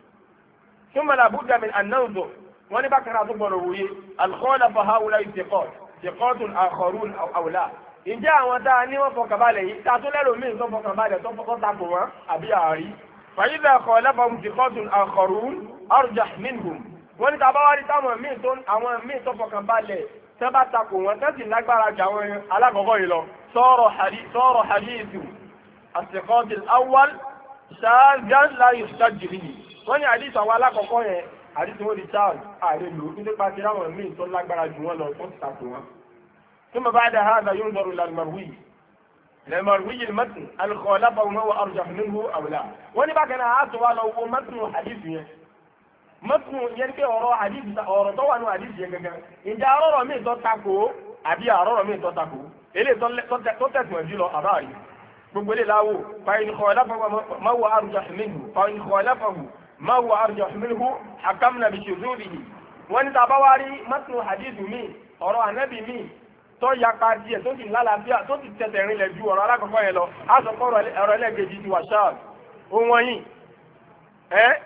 ثم لابد من أن ننظر wọ́n ní bákan náà tó gbọ́dọ̀ wòye alkhalafa haula thiqat thiqatun akharun aw la ǹjẹ́ àwọn tá a ní wọ́n fọkànbalẹ̀ yìí tá a tó lẹ́rọ míì tó fọkànbalẹ̀ tó fọkàn takò wọn àbí àárí fa idha khalafahum thiqatun akharun arjah minhum wọ́n ní tàbá wá rí táwọn míì tó àwọn míì tó fọkànbalẹ̀ tẹ́ bá takò wọn tẹ́ sì lágbára jà wọn alákọ̀ọ́kọ́ yìí lọ sara hadithu as-thiqat al-awwal shadhan la yuhtaj bihi wọ́n ní hadith àwọn alákọ̀ọ́kọ́ yẹn àdìsí wọn di charles ààrẹ lò nípa ti ráwọn míì tó lágbára jù wọn lọ fún ìtàkù wọn. ثم بعد هذا ينظر الى المروي المروي المتن الخالف ما هو ارجح منه او لا. wọ́n ní bákan náà á tó wá lọ wo mọ́tún àdìsí yẹn mọ́tún yẹn pé ọ̀rọ̀ àdìsí ọ̀rọ̀ tó wà nù àdìsí yẹn gangan ìjà àrọ̀rọ̀ míì tó takò àbí àrọ̀rọ̀ míì tó takò eléyìí tó tẹ̀sùn jù lọ àbáàrí gbogbo eléyìí láwò فإن خالفه ما هو ارجح منه فإن خالفه ما هو أرجح منه حكمنا بشذوذه wọ́n ní tàbá wá rí mọ́tún hadith mi ọ̀rọ̀ ànábì mi tó yapa díẹ̀ tó sì lálàáfíà tó sì tẹ̀sẹ̀ rinlẹ̀ ju ọ̀rọ̀ alákọ̀ọ́kọ́ yẹn lọ á sọ fọ́rọ̀ ọ̀rọ̀ ẹlẹ́gẹ̀ẹ́jì ti wà ṣáà ohun wọ̀nyí ẹ́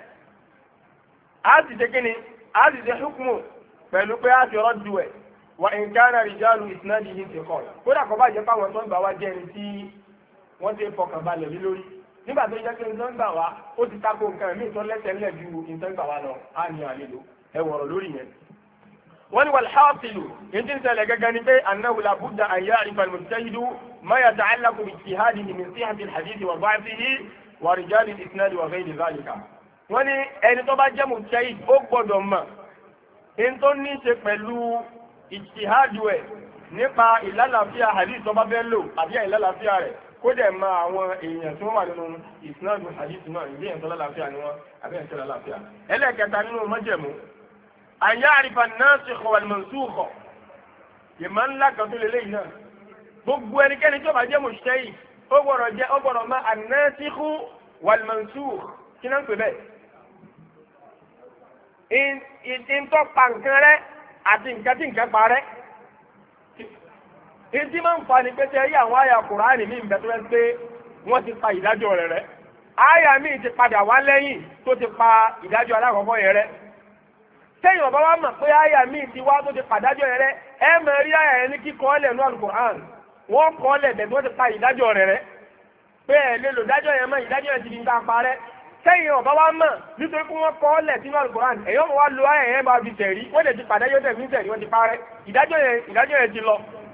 á sì ṣe kíni á sì ṣe hukmu pẹ̀lú pé á sì rọ́jú ẹ̀ wà in kana rijalu isnadihi thiqat kódà kọ́ bá jẹ́ pàwọn tó ń gbà wá jẹ́ ẹni tí wọ́n ti fọkàn balẹ̀ lé lórí nígbà tó jẹ́ pé nǹkan gbà wá ó ti tako nǹkan míì tó lẹ́sẹ̀ ńlẹ̀ ju nǹkan gbà wá lọ á ní àlejò ẹ wọ̀rọ̀ lórí yẹn. wọ́n ní wàlháàfìlù èyí tí ń ṣẹlẹ̀ gẹ́gẹ́ ni pé annahu la budda an ya'rifa al-mujtahidu ma yata'allaqu bi ijtihadihi min sihhati al-hadith wa da'fihi wa rijal al-isnad wa ghayri dhalika. wọ́n ní ẹni tó bá jẹ́ mujtahid ó gbọ́dọ̀ mọ̀ ẹni tó ní í ṣe pẹ̀lú ìjìhádù ẹ̀ nípa ìlàlàáfíà hadith tó bá fẹ́ lò àbí ìlàlàáfíà rẹ̀ kó dẹ̀ mọ àwọn èèyàn tí wọ́n wà nínú ìsinadu hadith náà ìdí ẹ̀ńtọ́ lálàáfíà ni wọ́n àbí ẹ̀ńtọ́ lálàáfíà. ẹlẹ́ẹ̀kẹta nínú májẹ̀mú an ya'rifa an-nasikh wal-mansukh ìmọ̀ ńlá kan tó lélẹ́yìn náà gbogbo ẹnikẹ́ni tó bá jẹ́ mujtahid ó gbọ́dọ̀ jẹ́ ó gbọ́dọ̀ mọ an-nasikh wal-mansukh kí náà ń pè bẹ́ẹ̀. ìtọ́ pa nǹkan rẹ àti nǹkan tí nǹkan pa rẹ. ìdí máa ń fa ni pé tẹ́ yí àwọn àyà Kùránì mi ìbẹ̀ tó rẹ pé wọ́n ti pa ìdájọ́ rẹ̀ rẹ́. àyà mi ti padà wá lẹ́yìn tó ti pa ìdájọ́ alákọ̀ọ́kọ́ yẹn rẹ́. sẹ́yìn ọ̀bá wa mọ̀ pé àyà mi ti wá tó ti pa ìdájọ́ yẹn rẹ́ ẹ mọ̀ rí àyà yẹn ní kíkọ́ ọ́lẹ̀ ní Al-Qur'an wọ́n kọ́ ọ́lẹ̀ bẹ̀ tí wọ́n ti pa ìdájọ́ rẹ̀ rẹ́. pé ẹ lè lò dájọ́ yẹn mọ́ ìdájọ́ yẹn ti di ń ta parẹ́. sẹ́yìn ọ̀bá wa mọ̀ nítorí pé wọ́n kọ́ ọ́lẹ̀ sínú Al-Qur'an ẹ̀yọ́ wọn wá lo àyà yẹn bá fi tẹ̀rí wọ́n lè ti pàdájọ́ tẹ̀ fi tẹ̀rí wọ́n ti parẹ́ ìdájọ́ yẹn ìdájọ́ yẹn ti lọ.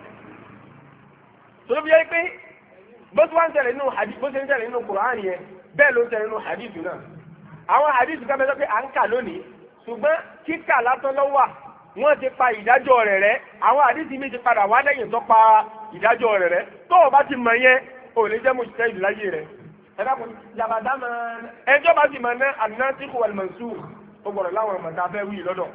tó bí yẹ pé bó tí wọ́n ń tẹ̀lé nínú hadith bó ṣe ń tẹ̀lé nínú Qur'an yẹn bẹ́ẹ̀ ló ń tẹ̀lé nínú hadith náà. àwọn hadith kan bẹ́ẹ̀ sọ pé à ń kà lónìí ṣùgbọ́n kíkà lásán ló wà wọ́n ti pa ìdájọ́ rẹ̀ rẹ́ àwọn hadith mi ti padà wá lẹ́yìn tó pa ìdájọ́ rẹ̀ rẹ́ tó o bá ti mọ̀ yẹn ò lè jẹ́ mujtahid láyé rẹ̀. ẹ dákun yàbàdá máa ẹjọ́ bá ti mọ̀ ná an-nasikh wal-mansukh ó gbọ́dọ̀ láwọn ọmọ tá a fẹ́ wí lọ́dọ̀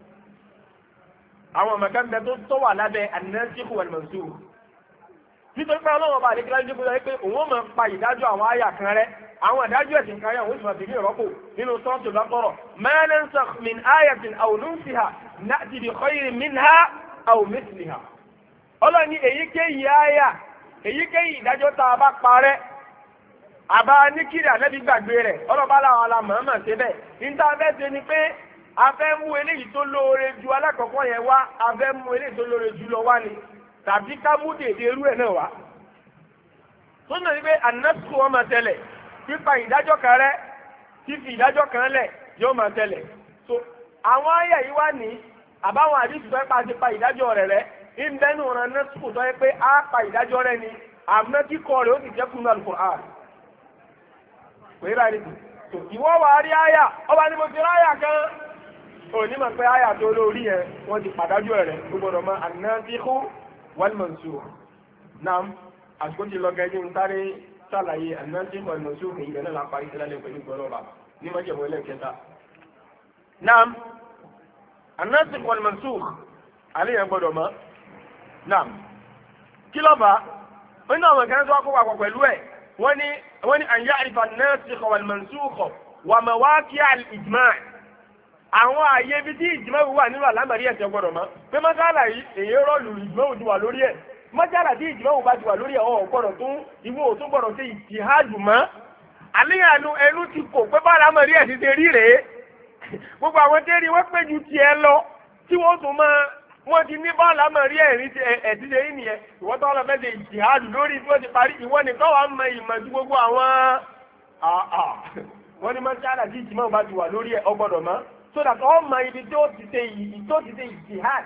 àwọn ọmọ kan bẹ tó wà lábẹ́ an-nasikh wal-mansukh nítorí pé ọlọ́wọ́ bá àdékẹ́lá ní gbogbo ẹ pé òun máa ń pa ìdájọ́ àwọn àyà kan rẹ́ àwọn ìdájọ́ ẹ̀sìn kan yẹn òun sì máa fi ní ìrọ́pò nínú Suratul Baqara ma nansakh min ayatin aw nunsiha na'ti bi khayrin minha aw mithliha. ọlọ́ni èyíkéyìí àyà èyíkéyìí ìdájọ́ tá a bá parẹ́ àbá ní kíri ànábì gbàgbé rẹ̀ ọlọ́ba làwọn alamọ̀ọ́mọ̀ ṣe bẹ́ẹ̀ níta bẹ́ẹ̀ ṣe ni pé a fẹ́ mú eléyìí tó lóore ju alákọ̀ọ́kọ́ yẹn wá a fẹ́ mú eléyìí tó lóore jù lọ wá ni tàbí ká mú dèdè irú ẹ̀ náà wá. tó nà ní pé ànásùkú wọn máa tẹ̀lẹ̀ pípa ìdájọ́ kan rẹ́ fífi ìdájọ́ kan lẹ̀ yóò máa tẹ̀lẹ̀. so àwọn àyà yìí wá ní àbáwọn àdìsí tó yẹ pa ti pa ìdájọ́ rẹ̀ rẹ́ ìbẹ́nu ọ̀ràn ànásùkú tó yẹ pé á pa ìdájọ́ rẹ̀ ni àmọ́ kíkọ́ rẹ̀ ó sì jẹ́ kúnnú Al-Qur'an. pé báyìí tó ìwọ́ wà á rí àyà ọba ni mo ti rí àyà kan òní mọ̀ pé àyà tó lórí yẹn wọ́n ti pàdájọ́ rẹ̀ tó gbọ́dọ̀ mọ an-nasikh wal-mansukh. naam àsìkò ti lọ gẹ́gẹ́ ń sáré sàlàyé an-nasikh wal-mansukh ìgbẹ́ náà lápá ìsẹ́lẹ̀ pẹ̀lú gbọ́dọ̀ba ní mọ́jẹ̀mú ẹlẹ́kẹta. naam an-nasikh wal-mansukh àléyàn gbọ́dọ̀ mọ́. naam kí ló fà á ó ní àwọn kan tó wá kó papọ̀ pẹ̀lú ẹ̀ wọ́n ní wọ́n ní an ya'rifa an-nasikh wal-mansukh wa mawaqi' al-ijma' àwọn àyè ibi tí ìjìmọ̀ wà nínú àlámọ̀rí ẹ̀sẹ̀ gbọ́dọ̀ mọ́ pé mọ́sálà yìí èyí rọ́ọ̀lù ìjìmọ̀ ti wà lórí ẹ̀ mọ́sálà tí ìjìmọ̀ bá ti wà lórí ẹ̀ ọ̀ gbọ́dọ̀ tún ìwọ òtún gbọ́dọ̀ ṣe ìjìhádù mọ́ àníyànú ẹnu ti kò pé bá àlámọ̀rí ẹ̀ ti ṣe rí rèé gbogbo àwọn tẹ́rí wọ́n pé ju tiẹ̀ lọ tí wọ́n tún mọ́ wọ́n ti ní bá àlámọ̀rí ẹ̀ ti ṣe rí nìyẹn ìwọ́n tó lọ fẹ́ ṣe ìjìhádù lórí tí wọ́n ti parí ìwọ nìkan wà mọ ìmọ̀ ju gbogbo àwọn wọ́n ní mọ́sálà tí ìjìmọ̀ bá ti wà lórí ẹ̀ ọ gbọ́dọ̀ mọ́ so that all my ibi tó ti ṣe yìí tó ti ṣe jihad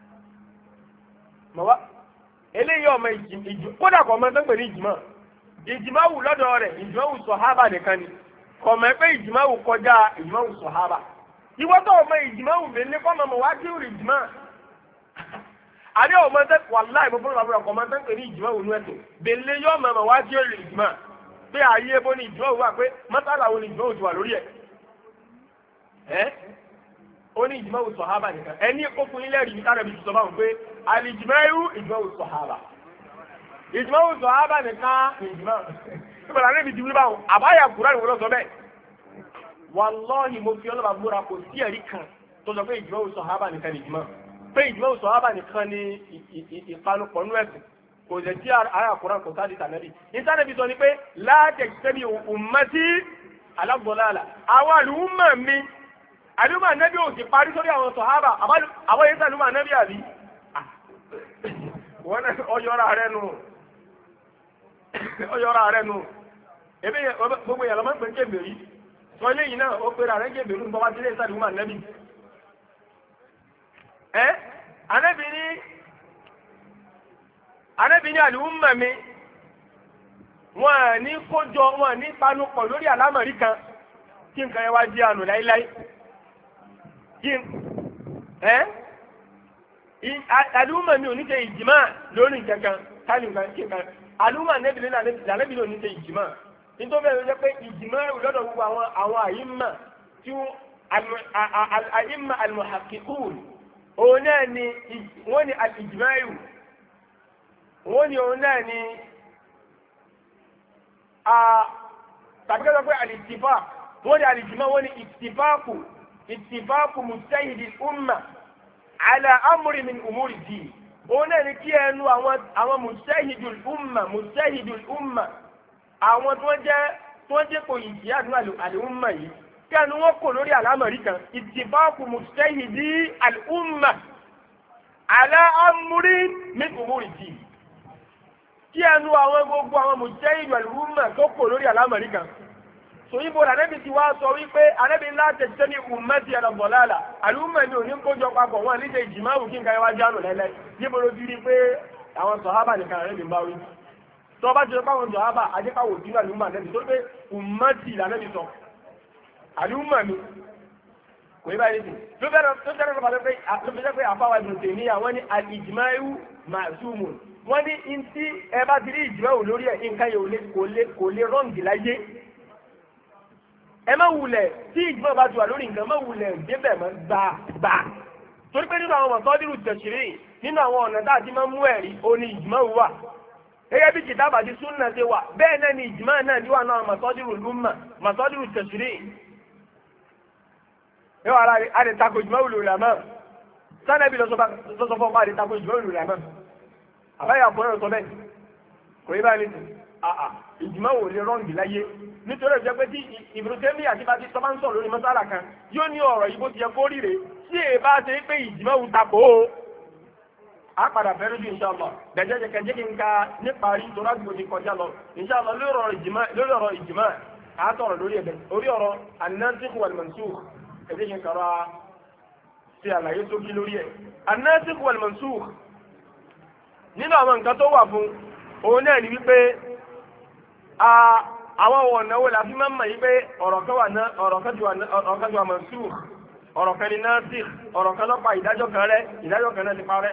mọ̀ wá eléyìí ọmọ ìjì kódà kọ̀ ọmọ tó ń pè ní ìjìmọ̀ ìjìmọ̀ wù lọ́dọ̀ rẹ̀ ìjìmọ̀ wù sọ̀hábà nìkan ni kọ̀ mọ̀ pé ìjìmọ̀ wù kọjá ìjìmọ̀ wù sọ̀hábà ìwọ́n tó ọmọ ìjìmọ̀ wù bẹ́ẹ̀ ní kọ́mọ mọ̀ wá kí wù ìjìmọ̀ àdé ọmọ tẹ wàláì mo fọlọ́ àbúrò ọmọ tó ń pè ní ìjìmọ̀ wù nú ẹ̀sìn bẹ́ẹ̀ yọ ọmọ mọ̀ wá kí wù ìjìmọ̀ pé ayé ebo ni ìjìmọ̀ wù wà pé mọ́tàlá wo ni ìjìmọ̀ wù ti wà lórí ẹ̀ ẹ́ ó ní ìjìmọ̀wò sọ̀hábà nìkan ẹni okùn ilẹ̀ rí kára bí sọ báwọn pé alìjìmọ̀wò ìjìmọ̀wò sọ̀hábà ìjìmọ̀wò sọ̀hábà nìkan ìjìmọ̀wò ìbọ̀lá níbi ti wí báwọn àbáyà kúrò ní wọ́n sọ bẹ́ẹ̀ wàlọ́ọ̀hì mo fi ọlọ́ba múra kò sí ẹ̀rí kan tó sọ pé ìjìmọ̀wò sọ̀hábà nìkan ní ìjìmọ̀ pé ìjìmọ̀wò sọ̀hábà nìkan ní ìpanupọ̀ nú ẹ̀sìn kò jẹ́ tí àyà kúrò kò sáà di tànẹ́bì ìtànẹ́bì sọ ni pé látẹ̀kítẹ́bì ummati alágbọ̀láàlà àwọn àlùmọ̀ mi àdúgbò ànẹ́bí ò sì parí sórí àwọn sọ̀hábà àwọn èyí sàlúmọ̀ ànẹ́bí àbí wọ́n ọyọ́ra rẹ̀ nù ọyọ́ra rẹ̀ nù ebe gbogbo ìyàlọ́ máa ń pè kébè rí sọ ilé yìí náà ó pèrè àrẹ́ kébè rí bọ́bá sílé sàlúmọ̀ ànẹ́bí ẹ́ ànẹ́bí ní ànẹ́bí ní àlùmọ̀ mi wọ́n ní kójọ wọ́n ní panupọ̀ lórí àlámọ̀rí kan kí nǹkan yẹn wá jẹ́ àánú láíláí kí ẹ́ àlùmọ̀ mi ò ní ṣe ìjìmá lórí nǹkan kan nǹkan kí nǹkan àlùmọ̀ ànẹ́bìnrin lànẹ́bìnrin ò ní ṣe ìjìmá nítorí bẹ́ẹ̀ ló jẹ́ pé ìjìmá lọ́dọ̀ gbogbo àwọn àwọn àyímà tí àyímà al-muhaqqiqun òun náà ni wọ́n ní al-ijma' wọ́n ní òun náà ni tàbí kẹ́kọ̀ọ́ pé al-ittifaq wọ́n ní al-ijma' wọ́n ní ittifaqu ittifaqu mujtahidi al-umma ala amri min umuri din òun náà ni kí ẹnu àwọn àwọn mujtahidi al-umma mujtahidi al-umma àwọn tó jẹ́ tó jẹ́ kò yìí jẹ́ àdúrà al-umma yìí kí ẹnu wọn kò lórí àlámọ̀rí kan ittifaqu mujtahidi al-umma ala amri min umuri din kí ẹnu àwọn gbogbo àwọn mujtahidi al-umma tó kò lórí àlámọ̀rí kan so ibo Ànábì ti wá sọ wípé Ànábì la tajtami ummati ala dalala àlùmọ̀ ni òní kójọ papọ̀ wọn níṣẹ́ ìjìmáwù kí n káyọ̀ wá jánu lẹ́lẹ́ níbo ló ti rí pé àwọn sàhábà nìkan Ànábì ń bá wí tó bá ti sọ pé àwọn sàhábà ajẹ́pàwò sínú àlùmọ̀ Ànábì tó pé ummati l'Ànábì sọ àlùmọ̀ mi kò yí báyìí ló bẹ̀rẹ̀ tó tẹ́lẹ̀ tó bàtẹ́ pé ló fi jẹ́ pé àfáwà Ibn Taymiyyah wọ́n ní al-ijma'u ma'sumun wọ́n ní ntí ẹ bá ti rí ìjìmáwù lórí ẹ̀ nǹkan yẹn kò lè rọ́ǹgì láyé ẹ má wulẹ̀ tí ìjìmọ̀ bá ti wà lórí nǹkan má wulẹ̀ débẹ̀ mọ́ gbàgbà torí pé nínú àwọn mọ̀tọ́dírù tẹ̀sírì nínú àwọn ọ̀nà tá a ti máa mú ẹ̀rí oní ìjìmọ̀ wà gẹ́gẹ́ bí kìtàbà ti súnà ṣe wà bẹ́ẹ̀ náà ni ìjìmọ̀ náà ní wà náà mọ̀tọ́dírù lùmà mọ̀tọ́dírù tẹ̀sírì ẹ wà láti àti tako ìjìmọ̀ wùlò làmọ́ sanabi lọ́sọ̀ fún ọkọ̀ àti tako ìjìmọ̀ wùlò làmọ́ àbáyà fún ọ̀sọ̀ bẹ́ẹ̀ kò yẹ báyìí nìyí ìjìmọ̀ wò lè rọ́ǹgì láyé nítorí ìjọ pé tí Ibn Taymiyyah àti bá ti sọ bá ń sọ lórí mọ́sálà kan yóò ní ọ̀rọ̀ yìí bó ti yẹ kó rí rè tí èè bá ṣe pé ìjìmọ̀ wù takò ó á padà fẹ́rẹ́ ju inshallah gẹ̀jẹ́ jẹ́ kẹjẹ́ kí n ka níparí torí àgbò ti kọjá lọ inshallah lórí ọ̀rọ̀ ìjìmọ̀ á tọ̀rọ̀ lórí ẹ̀bẹ̀ orí ọ̀rọ̀ an-nasikh wal-mansukh ẹ̀jẹ̀ kí n kàrọ̀ ṣe àlàyé sókí lórí ẹ̀ an-nasikh wal-mansukh nínú àwọn nǹkan tó wà fún òun náà ni wípé àwọn ọ̀nà wo la fi máa ń mọ̀ yí pé ọ̀rọ̀ kan wà ná ọ̀rọ̀ kan ti wà mansukh ọ̀rọ̀ kan ní nasikh ọ̀rọ̀ kan lọ́pa ìdájọ́ kan rẹ̀ ìdájọ́ kan náà ti parẹ́.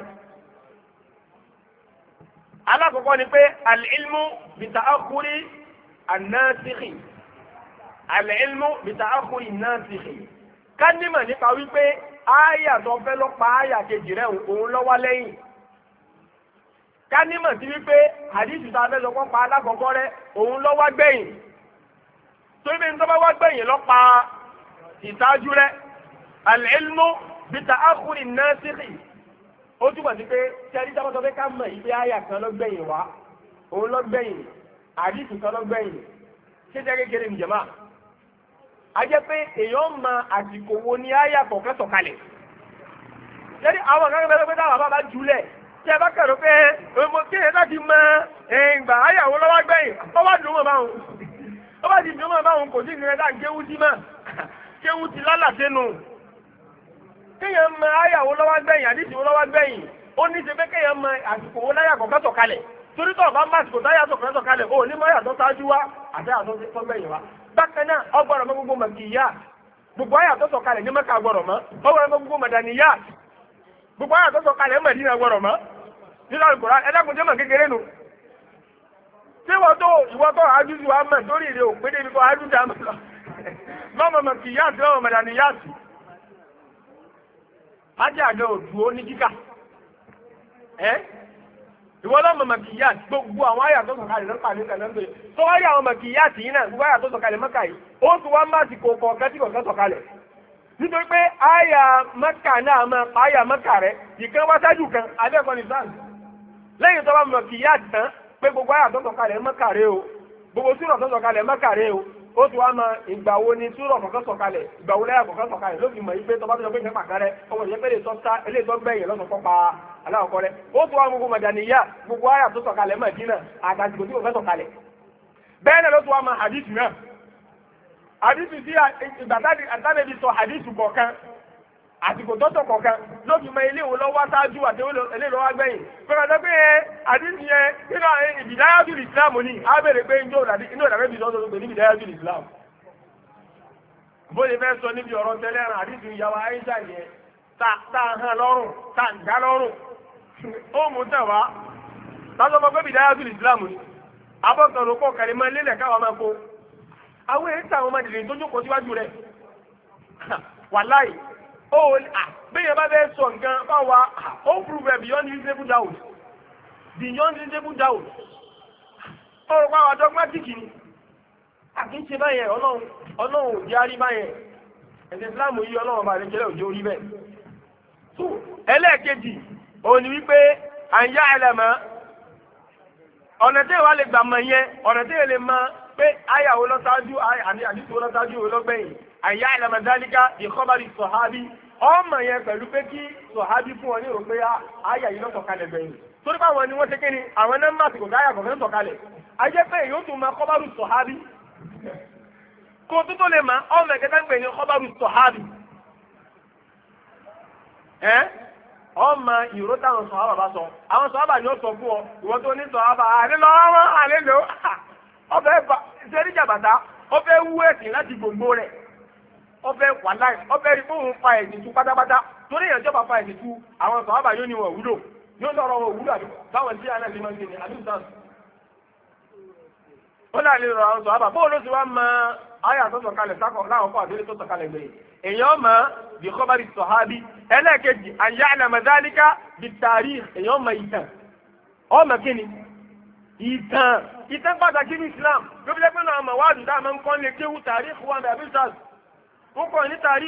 alákọ̀ọ́kọ́ ni pé al-ilmu bi ta'akhuri an-nasikh al-ilmu bi ta'akhuri an-nasikh ká nímọ̀ nípa wípé ááyà tó fẹ́ lọ́pa ááyà kejì rẹ̀ òun ló wá lẹ́yìn ká nímọ̀ sí wípé àdìsí tá a fẹ́ sọ pọ́ pa alákọ̀ọ́kọ́ rẹ̀ òun ló wá gbẹ̀yìn torí bí n tó bá wá gbẹ̀yìn ló pa ìtajú rẹ̀ al-ilmu bi ta'akhuri an-nasikh ó túbọ̀ sí pé tí a ní sábà sọ pé ká mọ̀ ìgbé àyà kan ló gbẹ̀yìn wá òun ló gbẹ̀yìn àdìsí kan ló gbẹ̀yìn ṣé jẹ́ kékeré ní jẹ̀má a jẹ́ pé èèyàn mọ àsìkò wo ní àyà kọ̀ọ̀kan sọ̀kalẹ̀ ṣé àwọn kan bẹ́ẹ̀ pé táwọn bá jùlẹ̀ tí ẹ bá kẹ̀rọ pé ọmọ kí ẹ láti mọ ìgbà ayàwó lọ́wọ́ gbẹ̀yìn ọ bá dùn mọ́ báwọn ọ bá ti dùn mọ́ báwọn kò sí ìrìn ẹ̀dá kéwú sí mọ́ kéwú ti lálàtẹ́nu kéèyàn mọ ayàwó lọ́wọ́ gbẹ̀yìn àdìsí lọ́wọ́ gbẹ̀yìn ó ní ṣe pé kéèyàn mọ àsìkò wo láyà kọ̀ọ̀kan sọ̀kalẹ̀ torí tó bá má àsìkò táyà sọ̀kalẹ̀ sọ̀kalẹ̀ ó ní mọ́ yàtọ̀ sáájú wá àti àtọ̀ tó gbẹ̀yìn wá bákan náà ọgbọ̀rọ̀ mọ́ gbogbo màkìyà gbogbo ayàtọ̀ sọ̀kalẹ̀ ní Mẹ́kà gbọ̀rọ̀ mọ́ ọgbọ̀rọ̀ mọ́ gbogbo màdàníyà gbogbo ayàtọ̀ sọ̀kalẹ̀ Mẹ́dínà gbọ̀rọ̀ mọ́ nínú àlùkòrá ẹlẹ́kùn jẹ́ mọ̀ kékeré nù tí wọ́n tó ìwọ́n tó àjújù wa mọ̀ torí ìrè òpé débi kọ́ àjújù àmọ́ lọ lọ́mọ mọ̀ kì yáàtì lọ́mọ mọ̀dà ní yáàtì ájá àjọ òdù ó ní kíkà ẹ́ ìwọ́n lọ́mọ mọ̀ kì yáàtì gbogbo àwọn àyà tó sọ̀kalẹ̀ lọ́pàá ní kànáńgbé tó wáyé àwọn mọ̀ kì yáàtì yìí náà gbogbo àyà tó sọ̀kalẹ̀ Mẹ́kà yìí ó tún wá má ti kò kọ̀ọ̀kan tí kọ̀ọ̀kan sọ̀kalẹ̀ nítorí pé àyà Mẹ́kà náà máa pa àyà Mẹ́kà rẹ̀ ìkan wá sáájú kan abẹ́ẹ̀kọ́ ní sáà lẹ́yìn tó bá mọ̀ kì í yá tán pé gbogbo àyà tó sọ̀kalẹ̀ Mẹ́kà rẹ̀ o gbogbo súrà tó sọ̀kalẹ̀ Mẹ́kà rẹ̀ o ó tún wá mọ ìgbà wo ni súrà kọ̀ọ̀kan sọ̀kalẹ̀ ìgbà wo lẹ́yà kọ̀ọ̀kan sọ̀kalẹ̀ ló fi mọ̀ yìí pé tó bá tó sọ pé ìjọba kan rẹ̀ ọmọ ìyẹn pé lè tó gbẹ̀yìn lọ́sọ̀ kọ́ pa aláwọ̀kọ́ rẹ̀ ó tún wá gbogbo Màdàníyà gbogbo àyà tó sọ̀kalẹ̀ Mẹ́dínà àtàtìkò tí kò fẹ́ sọ̀kalẹ̀ bẹ́ẹ̀ náà ló tún wá mọ hadith náà hadith sí ìgbà àtàlẹ́bí sọ hadith kọ̀ọ̀kan àsìkò tọ́tọ̀ kọ̀ọ̀kan ló fi mọ ilé ìwò lọ́wọ́ sáájú àti ilé ìlọ́wọ́ gbẹ̀yìn pẹ̀lú pé àdísì yẹn nínú ìbìdáyàtù ìsìlámù ní á bèèrè pé inú ìdàrẹ́ bí sọ́tọ̀ pé ní ìbìdáyàtù ìsìlámù bó lè fẹ́ sọ níbi ọ̀rọ̀ tẹ́lẹ̀ ràn àdìsí ìyàwó Aisha yẹn tá a hàn lọ́rùn tá a dá lọ́rùn ó mú tẹ̀ wá lásán fún pé Bidayatul Islam ni abọ́kan ló kọ́ kàrí máa lélẹ̀ káwọn máa kó àwọn èyí tí àwọn ọmọdé lè tó jókòó síwájú rẹ̀ wàláì ó bẹ́ẹ̀ bá fẹ́ sọ nǹkan bá wa ó prove it beyond reasonable doubt beyond reasonable doubt ó rò pé àwọn dogmatic ni àkínṣe báyẹn ọlọ́run ọlọ́run ò jẹ́ àrí báyẹn ẹ̀sìn Islam yìí ọlọ́run bá rẹ̀ jẹ́lẹ̀ òjò orí bẹ́ẹ̀. tó ẹlẹ́ẹ̀kejì òun ni wípé à ń yá ẹlẹ́mọ̀ ọ̀nà tí ìwà lè gbà mọ̀ yẹn ọ̀nà tí ìwà lè mọ̀ pé àyàwó lọ́sáájú àní àdìsó lọ́sáájú lọ́gbẹ̀yìn à ń yá ẹlẹ́mọ̀ dálíkà ìkọ́bárì sọ̀hábí ọmọ yẹn pẹ̀lú pé kí sọ̀hábí fún ọ ní ìrò pé àyà yìí lọ́sọ̀ kalẹ̀ gbẹ̀yìn torí pé àwọn ni wọ́n ṣe kí ni àwọn nọ́mbà tí kò dáyà kọ̀ọ̀kan sọ̀kalẹ̀ ajẹ́ pé èyí ó tún máa kọ́bárù sọ̀hábí kó tó tó lè máa ọmọ ẹ̀kẹ́ta ń pè ní kọ́bárù sọ̀hábì ẹ́ ọmọ ìró táwọn sọ̀hábà bá sọ àwọn sọ̀hábà ni ó sọ fún ọ ìwọ́n tó ní sọ̀hábà àlè lọ́wọ́ wọn àlè lò ọbẹ̀ ṣẹ́rí jàbàtà ọbẹ̀ wú ẹ̀sìn láti gbòǹgbò rẹ̀ ọbẹ̀ wàláì ọbẹ̀ rí fóun fa ẹ̀sìn tú pátápátá torí èèyàn jọba fa ẹ̀sìn tú àwọn sọ̀hábà yóò ní wọn wúlò yóò lọ́rọ̀ wọn wúlò àdúgbò báwọn tí àná ti máa ń gbé ní àdúgbò ó náà lè rọ àwọn sọ̀hábà bóòlù sì wá máa aya tó sọ̀kalẹ̀ sákọ̀ láwọn kọ́ àdúrà tó sọ̀kalẹ̀ gbẹ̀yìn èèyàn mọ̀ bí kọ́bárì sọ̀hábí ẹlẹ́ẹ̀kejì àyà àlàmọ̀dálíkà bí tàrí èèyàn mọ̀ ìtàn ọmọ kíni ìtàn ìtàn pàtàkì ní Islam ló fi lẹ́gbẹ̀ẹ́ náà mọ̀ wáàdù dáa máa ń kọ́ lè kéwù tàrí wọn bẹ̀rẹ̀ bí sars wọ́n kọ́ ní tàrí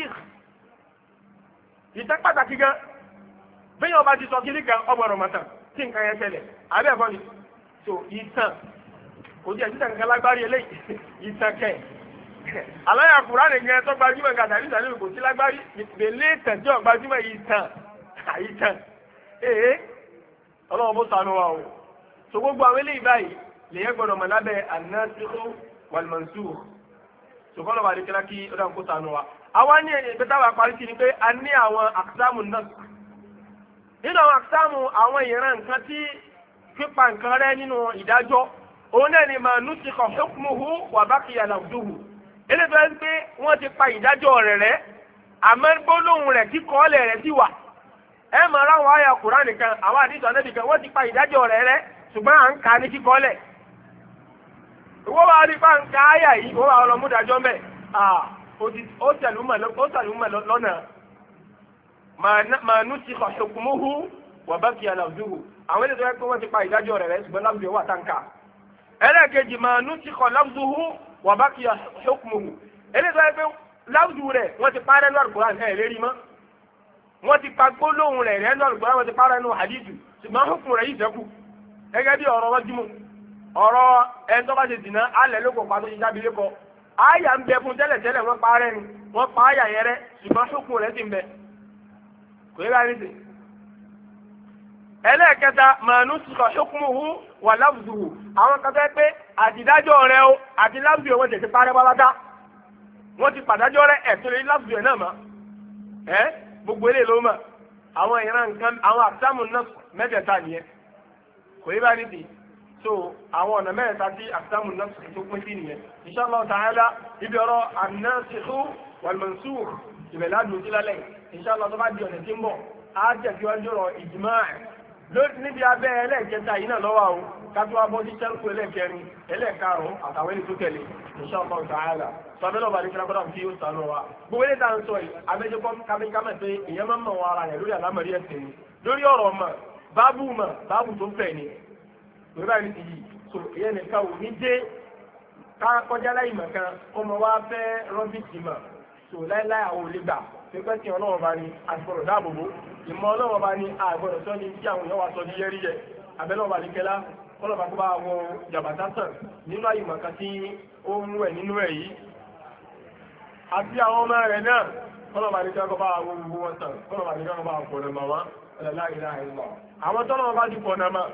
ìtàn pàtàkì gan bẹ́ẹ̀ ọba ti sọ kiri kan ọgbọ̀rọ̀ mọ̀tàn tí nǹkan yẹn ṣẹlẹ̀ àbẹ́ ẹ̀kọ́ ni so ìtàn kò jẹ́ ìtàn kankan lágbárí eléyìí ìtàn kẹ́ aláya Kùránì nìyẹn tó gbajúmọ̀ nǹkan tàbí ìtàn kò sí lágbárí ìpele ìtànjọ́ gbajúmọ̀ ìtàn àìtàn ee ọlọ́run bó sànú wa o so gbogbo àwọn eléyìí báyìí lèyẹn gbọdọ̀ mọ̀ lábẹ́ an-nasikh wal-mansukh so kọ́ lọ́ba àdékẹ́lá kí ó dáhùn kó sànú wa. àwa ní ẹgbẹ́ táwa parí sí ni pé a ní àwọn aqsamu nas nínú àwọn aqsamu àwọn ìran nǹkan tí pípa nǹkan rẹ nínú ìdájọ́ òun náà ni ma nusikha hukmuhu wa baqiya lafduhu eléyìí tó yẹ pé wọ́n ti pa ìdájọ́ rẹ̀ rẹ́ àmọ́ gbólóhùn rẹ̀ kíkọ́ọ́lẹ̀ rẹ̀ sì wà ẹ máa ráwọn àyà Kùránì kan àwọn àdìsọ Ànábì kan wọ́n ti pa ìdájọ́ rẹ̀ rẹ́ ṣùgbọ́n à ń ka ní kíkọ́ọ́lẹ̀ ìwọ́ wa rí pa ń ka àyà yìí ìwọ́ wa ọlọ́mú dájọ́ mẹ́ ó tẹ̀lúmọ̀ lọ́nà ma nusikha hukmuhu wa baqiya lafduhu àwọn eléyìí tó yẹ pé wọ́n ti pa ìdájọ́ rẹ̀ rẹ́ ṣùgbọ́n láwùjọ wà táǹkà ẹlẹ́ẹ̀kejì ma nusikha lafduhu wa baqiya hukmuhu eléyìí tó yẹ pé láwùjọ rẹ̀ wọ́n ti parẹ́ lọ́rùn Kùránì ẹ̀ lérí mọ́ wọ́n ti pa gbólóhùn rẹ̀ rẹ̀ lọ́rùn Kùránì wọ́n ti parẹ́ nù hadithu ṣùgbọ́n hukmu rẹ̀ yìí sẹ́kù gẹ́gẹ́ bí ọ̀rọ̀ wájúmù ọ̀rọ̀ ẹni tó bá ṣe dìnnà alẹ́ lóko pa tó ṣe jábí lẹ́kọ àyà ń bẹ fún tẹ́lẹ̀tẹ́lẹ̀ wọ́n parẹ́ ni wọ́n pa àyà yẹn rẹ́ ṣùgbọ́n hukmu rẹ̀ sì ń bẹ kò yẹ báyìí nìsín. ẹlẹ́ẹ̀kẹta ma nusikha hukmuhu wa lafzuhu àwọn kan fẹ́ pé àtìdájọ́ rẹ̀ o àti láwùjọ wọn tètè parẹ́ bábátá wọ́n ti pàdájọ́ rẹ̀ ẹ̀tọ́ lórí láwùjọ náà mọ́ ẹ́ gbogbo eléyìí ló mọ̀ àwọn ìran nǹkan àwọn àtàmù náà mẹ́tẹ̀ẹ̀ta nìyẹn kò yẹ báyìí nìsín. so àwọn ọ̀nà mẹ́ta tí àtàmù náà tó pín sí nìyẹn insha Allah ta'ala ibi ọ̀rọ̀ an-nasikh wal-mansukh ìbẹ̀lá dùn sí lálẹ́ insha Allah tó bá di ọ̀nà tí ń bọ̀ á tẹ̀síwájú ọ̀rọ̀ ijma' níbi abẹ́ ẹlẹ́ẹ̀kẹta yìí náà lọ́wọ́ àwọn kátó abọ́ sí sẹ́ńkù ẹlẹ́ẹ̀kẹrin ẹlẹ́ẹ̀karùn-ún àtàwọn ẹni tó tẹ̀lé insha Allah ta'ala sọ́bẹ́ lọ́ba ní kílápọ́dà tí ó sànú wa gbogbo ilé tá à ń sọ yìí abẹ́jọ́kọ́ kábíkámẹ́ pé ìyẹn máa ń mọ̀ wọn ara rẹ̀ lórí àlámọ̀rí ẹ̀sìn ni lórí ọ̀rọ̀ mọ̀ báàbù mọ̀ báàbù tó fẹ̀ ni lórí àyè ti yìí so ìyẹn nìkan ò ní dé ká kọjá láì mọ̀ kan ọmọ wa fẹ́ rọ́bìtì mọ̀ so láíláí àwọn olè gbà pípẹ́ tí ọlọ́wọ́ bá ní àgbọ̀rọ̀ dáàbòbò ìmọ̀ ọlọ́wọ́ bá ní àgbọ̀rọ̀ sọ ní tí àwọn èèyàn wa sọ ní yẹ́rí yẹ abẹ́lọ́wọ́ bá ní kẹ́lá kọ́lọ̀ bá kó bá wọ jàbàtà sàn nínú àyè mọ̀kan tí ó ń wẹ̀ nínú ẹ̀ yìí àti àwọn ọmọ rẹ̀ náà kọ́lọ̀ bá ní kẹ́lá kó bá wọ gbogbo wọn sàn kọ́lọ̀ bá ní kẹ́lá kó bá wọ pọ̀nà mọ̀ wọn ẹ̀láìlá ìlọ àwọn tọ́lọ̀ bá ti pọ̀nà mọ̀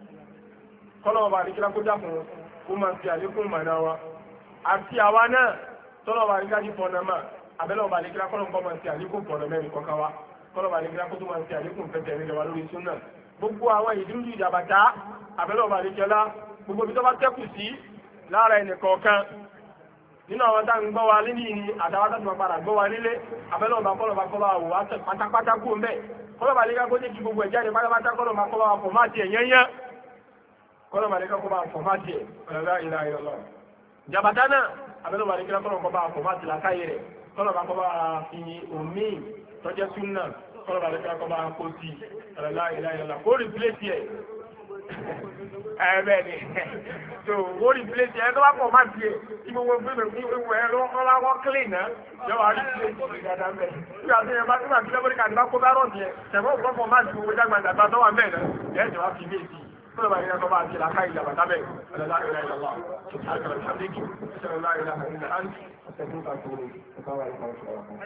kọ́lọ̀ bá ní kẹ́lá kó dákun kó máa fi àlékún mọ̀nà wa àti àwa náà tọ́lọ̀ bá ní kẹ́lá pọ̀nà mọ̀ abẹ́lẹ́ ọba àlekíra kọ́lọ̀ nǹkan máa ń ṣe àlékún pọ̀nà mẹ́rin kọ́ká wa kọ́lọ̀ ọba àlekíra kó tó máa ń ṣe àlékún fẹsẹ̀ nílẹ̀ wa lórí súnà gbogbo àwọn ìdúró ìjàbàtà abẹ́lẹ́ ọba àlekíra gbogbo ibi tó bá tẹ́kù sí lára ẹnì kọ̀ọ̀kan nínú àwọn tá ń gbọ́ wa nílé ní àtàwọn tó ti máa padà gbọ́ wa nílé abẹ́lẹ́ ọba kọ́lọ́ba kọ́lọ́ba wò wá pátápátá kú ń bẹ̀ kọ́lọ́ba lè ká kó jẹ́ kí gbogbo ẹ̀ jáde pátápátá kọ́lọ́ba kọ́lọ́ba fọ̀máàtì ẹ̀ yẹ́nyẹ́ kọ́lọ́ba lè ká kọ́lọ́ba fọ̀máàtì ẹ̀ ọ̀làlá ìlà ìlọ́lọ́ jàbátá náà abẹ́lẹ́ ọba lè ká kọ́lọ́ba fọ̀máàtì làkáyé rẹ̀ kọ́lọ́ba kọ́lọ́ba fi omi tọ́jẹ́ súnà kọ́lọ́ba lè ká kọ́lọ́ba kó sí ọ̀làlá ìlà ìlọ́lọ́ kó rìpléṣì ẹ̀ ẹ̀bẹ̀ ni so wọ́n rí pílẹ̀tì ẹ̀ tó bá pọ̀ máa tiẹ̀ tí gbogbo gbẹ̀gbẹ̀ fún ìwé ẹ̀ ló ń láwọ́ clean náà yóò wá rí pílẹ̀tì dáadáa mẹ́. tí a ti yẹn bá tí wàá kílẹ̀ bóríkà nípa kó bá rọ̀ tiẹ̀ tẹ̀gbọ́n òkú ọ̀pọ̀ máa ti gbogbo jágbà dàgbà tó wà mẹ́ẹ̀ náà ẹ̀ ẹ̀ wá fi ilé sí i tó bá yẹn kọ́ bá ti làkà ìjàmbá tábẹ̀ ọ̀lẹ́lá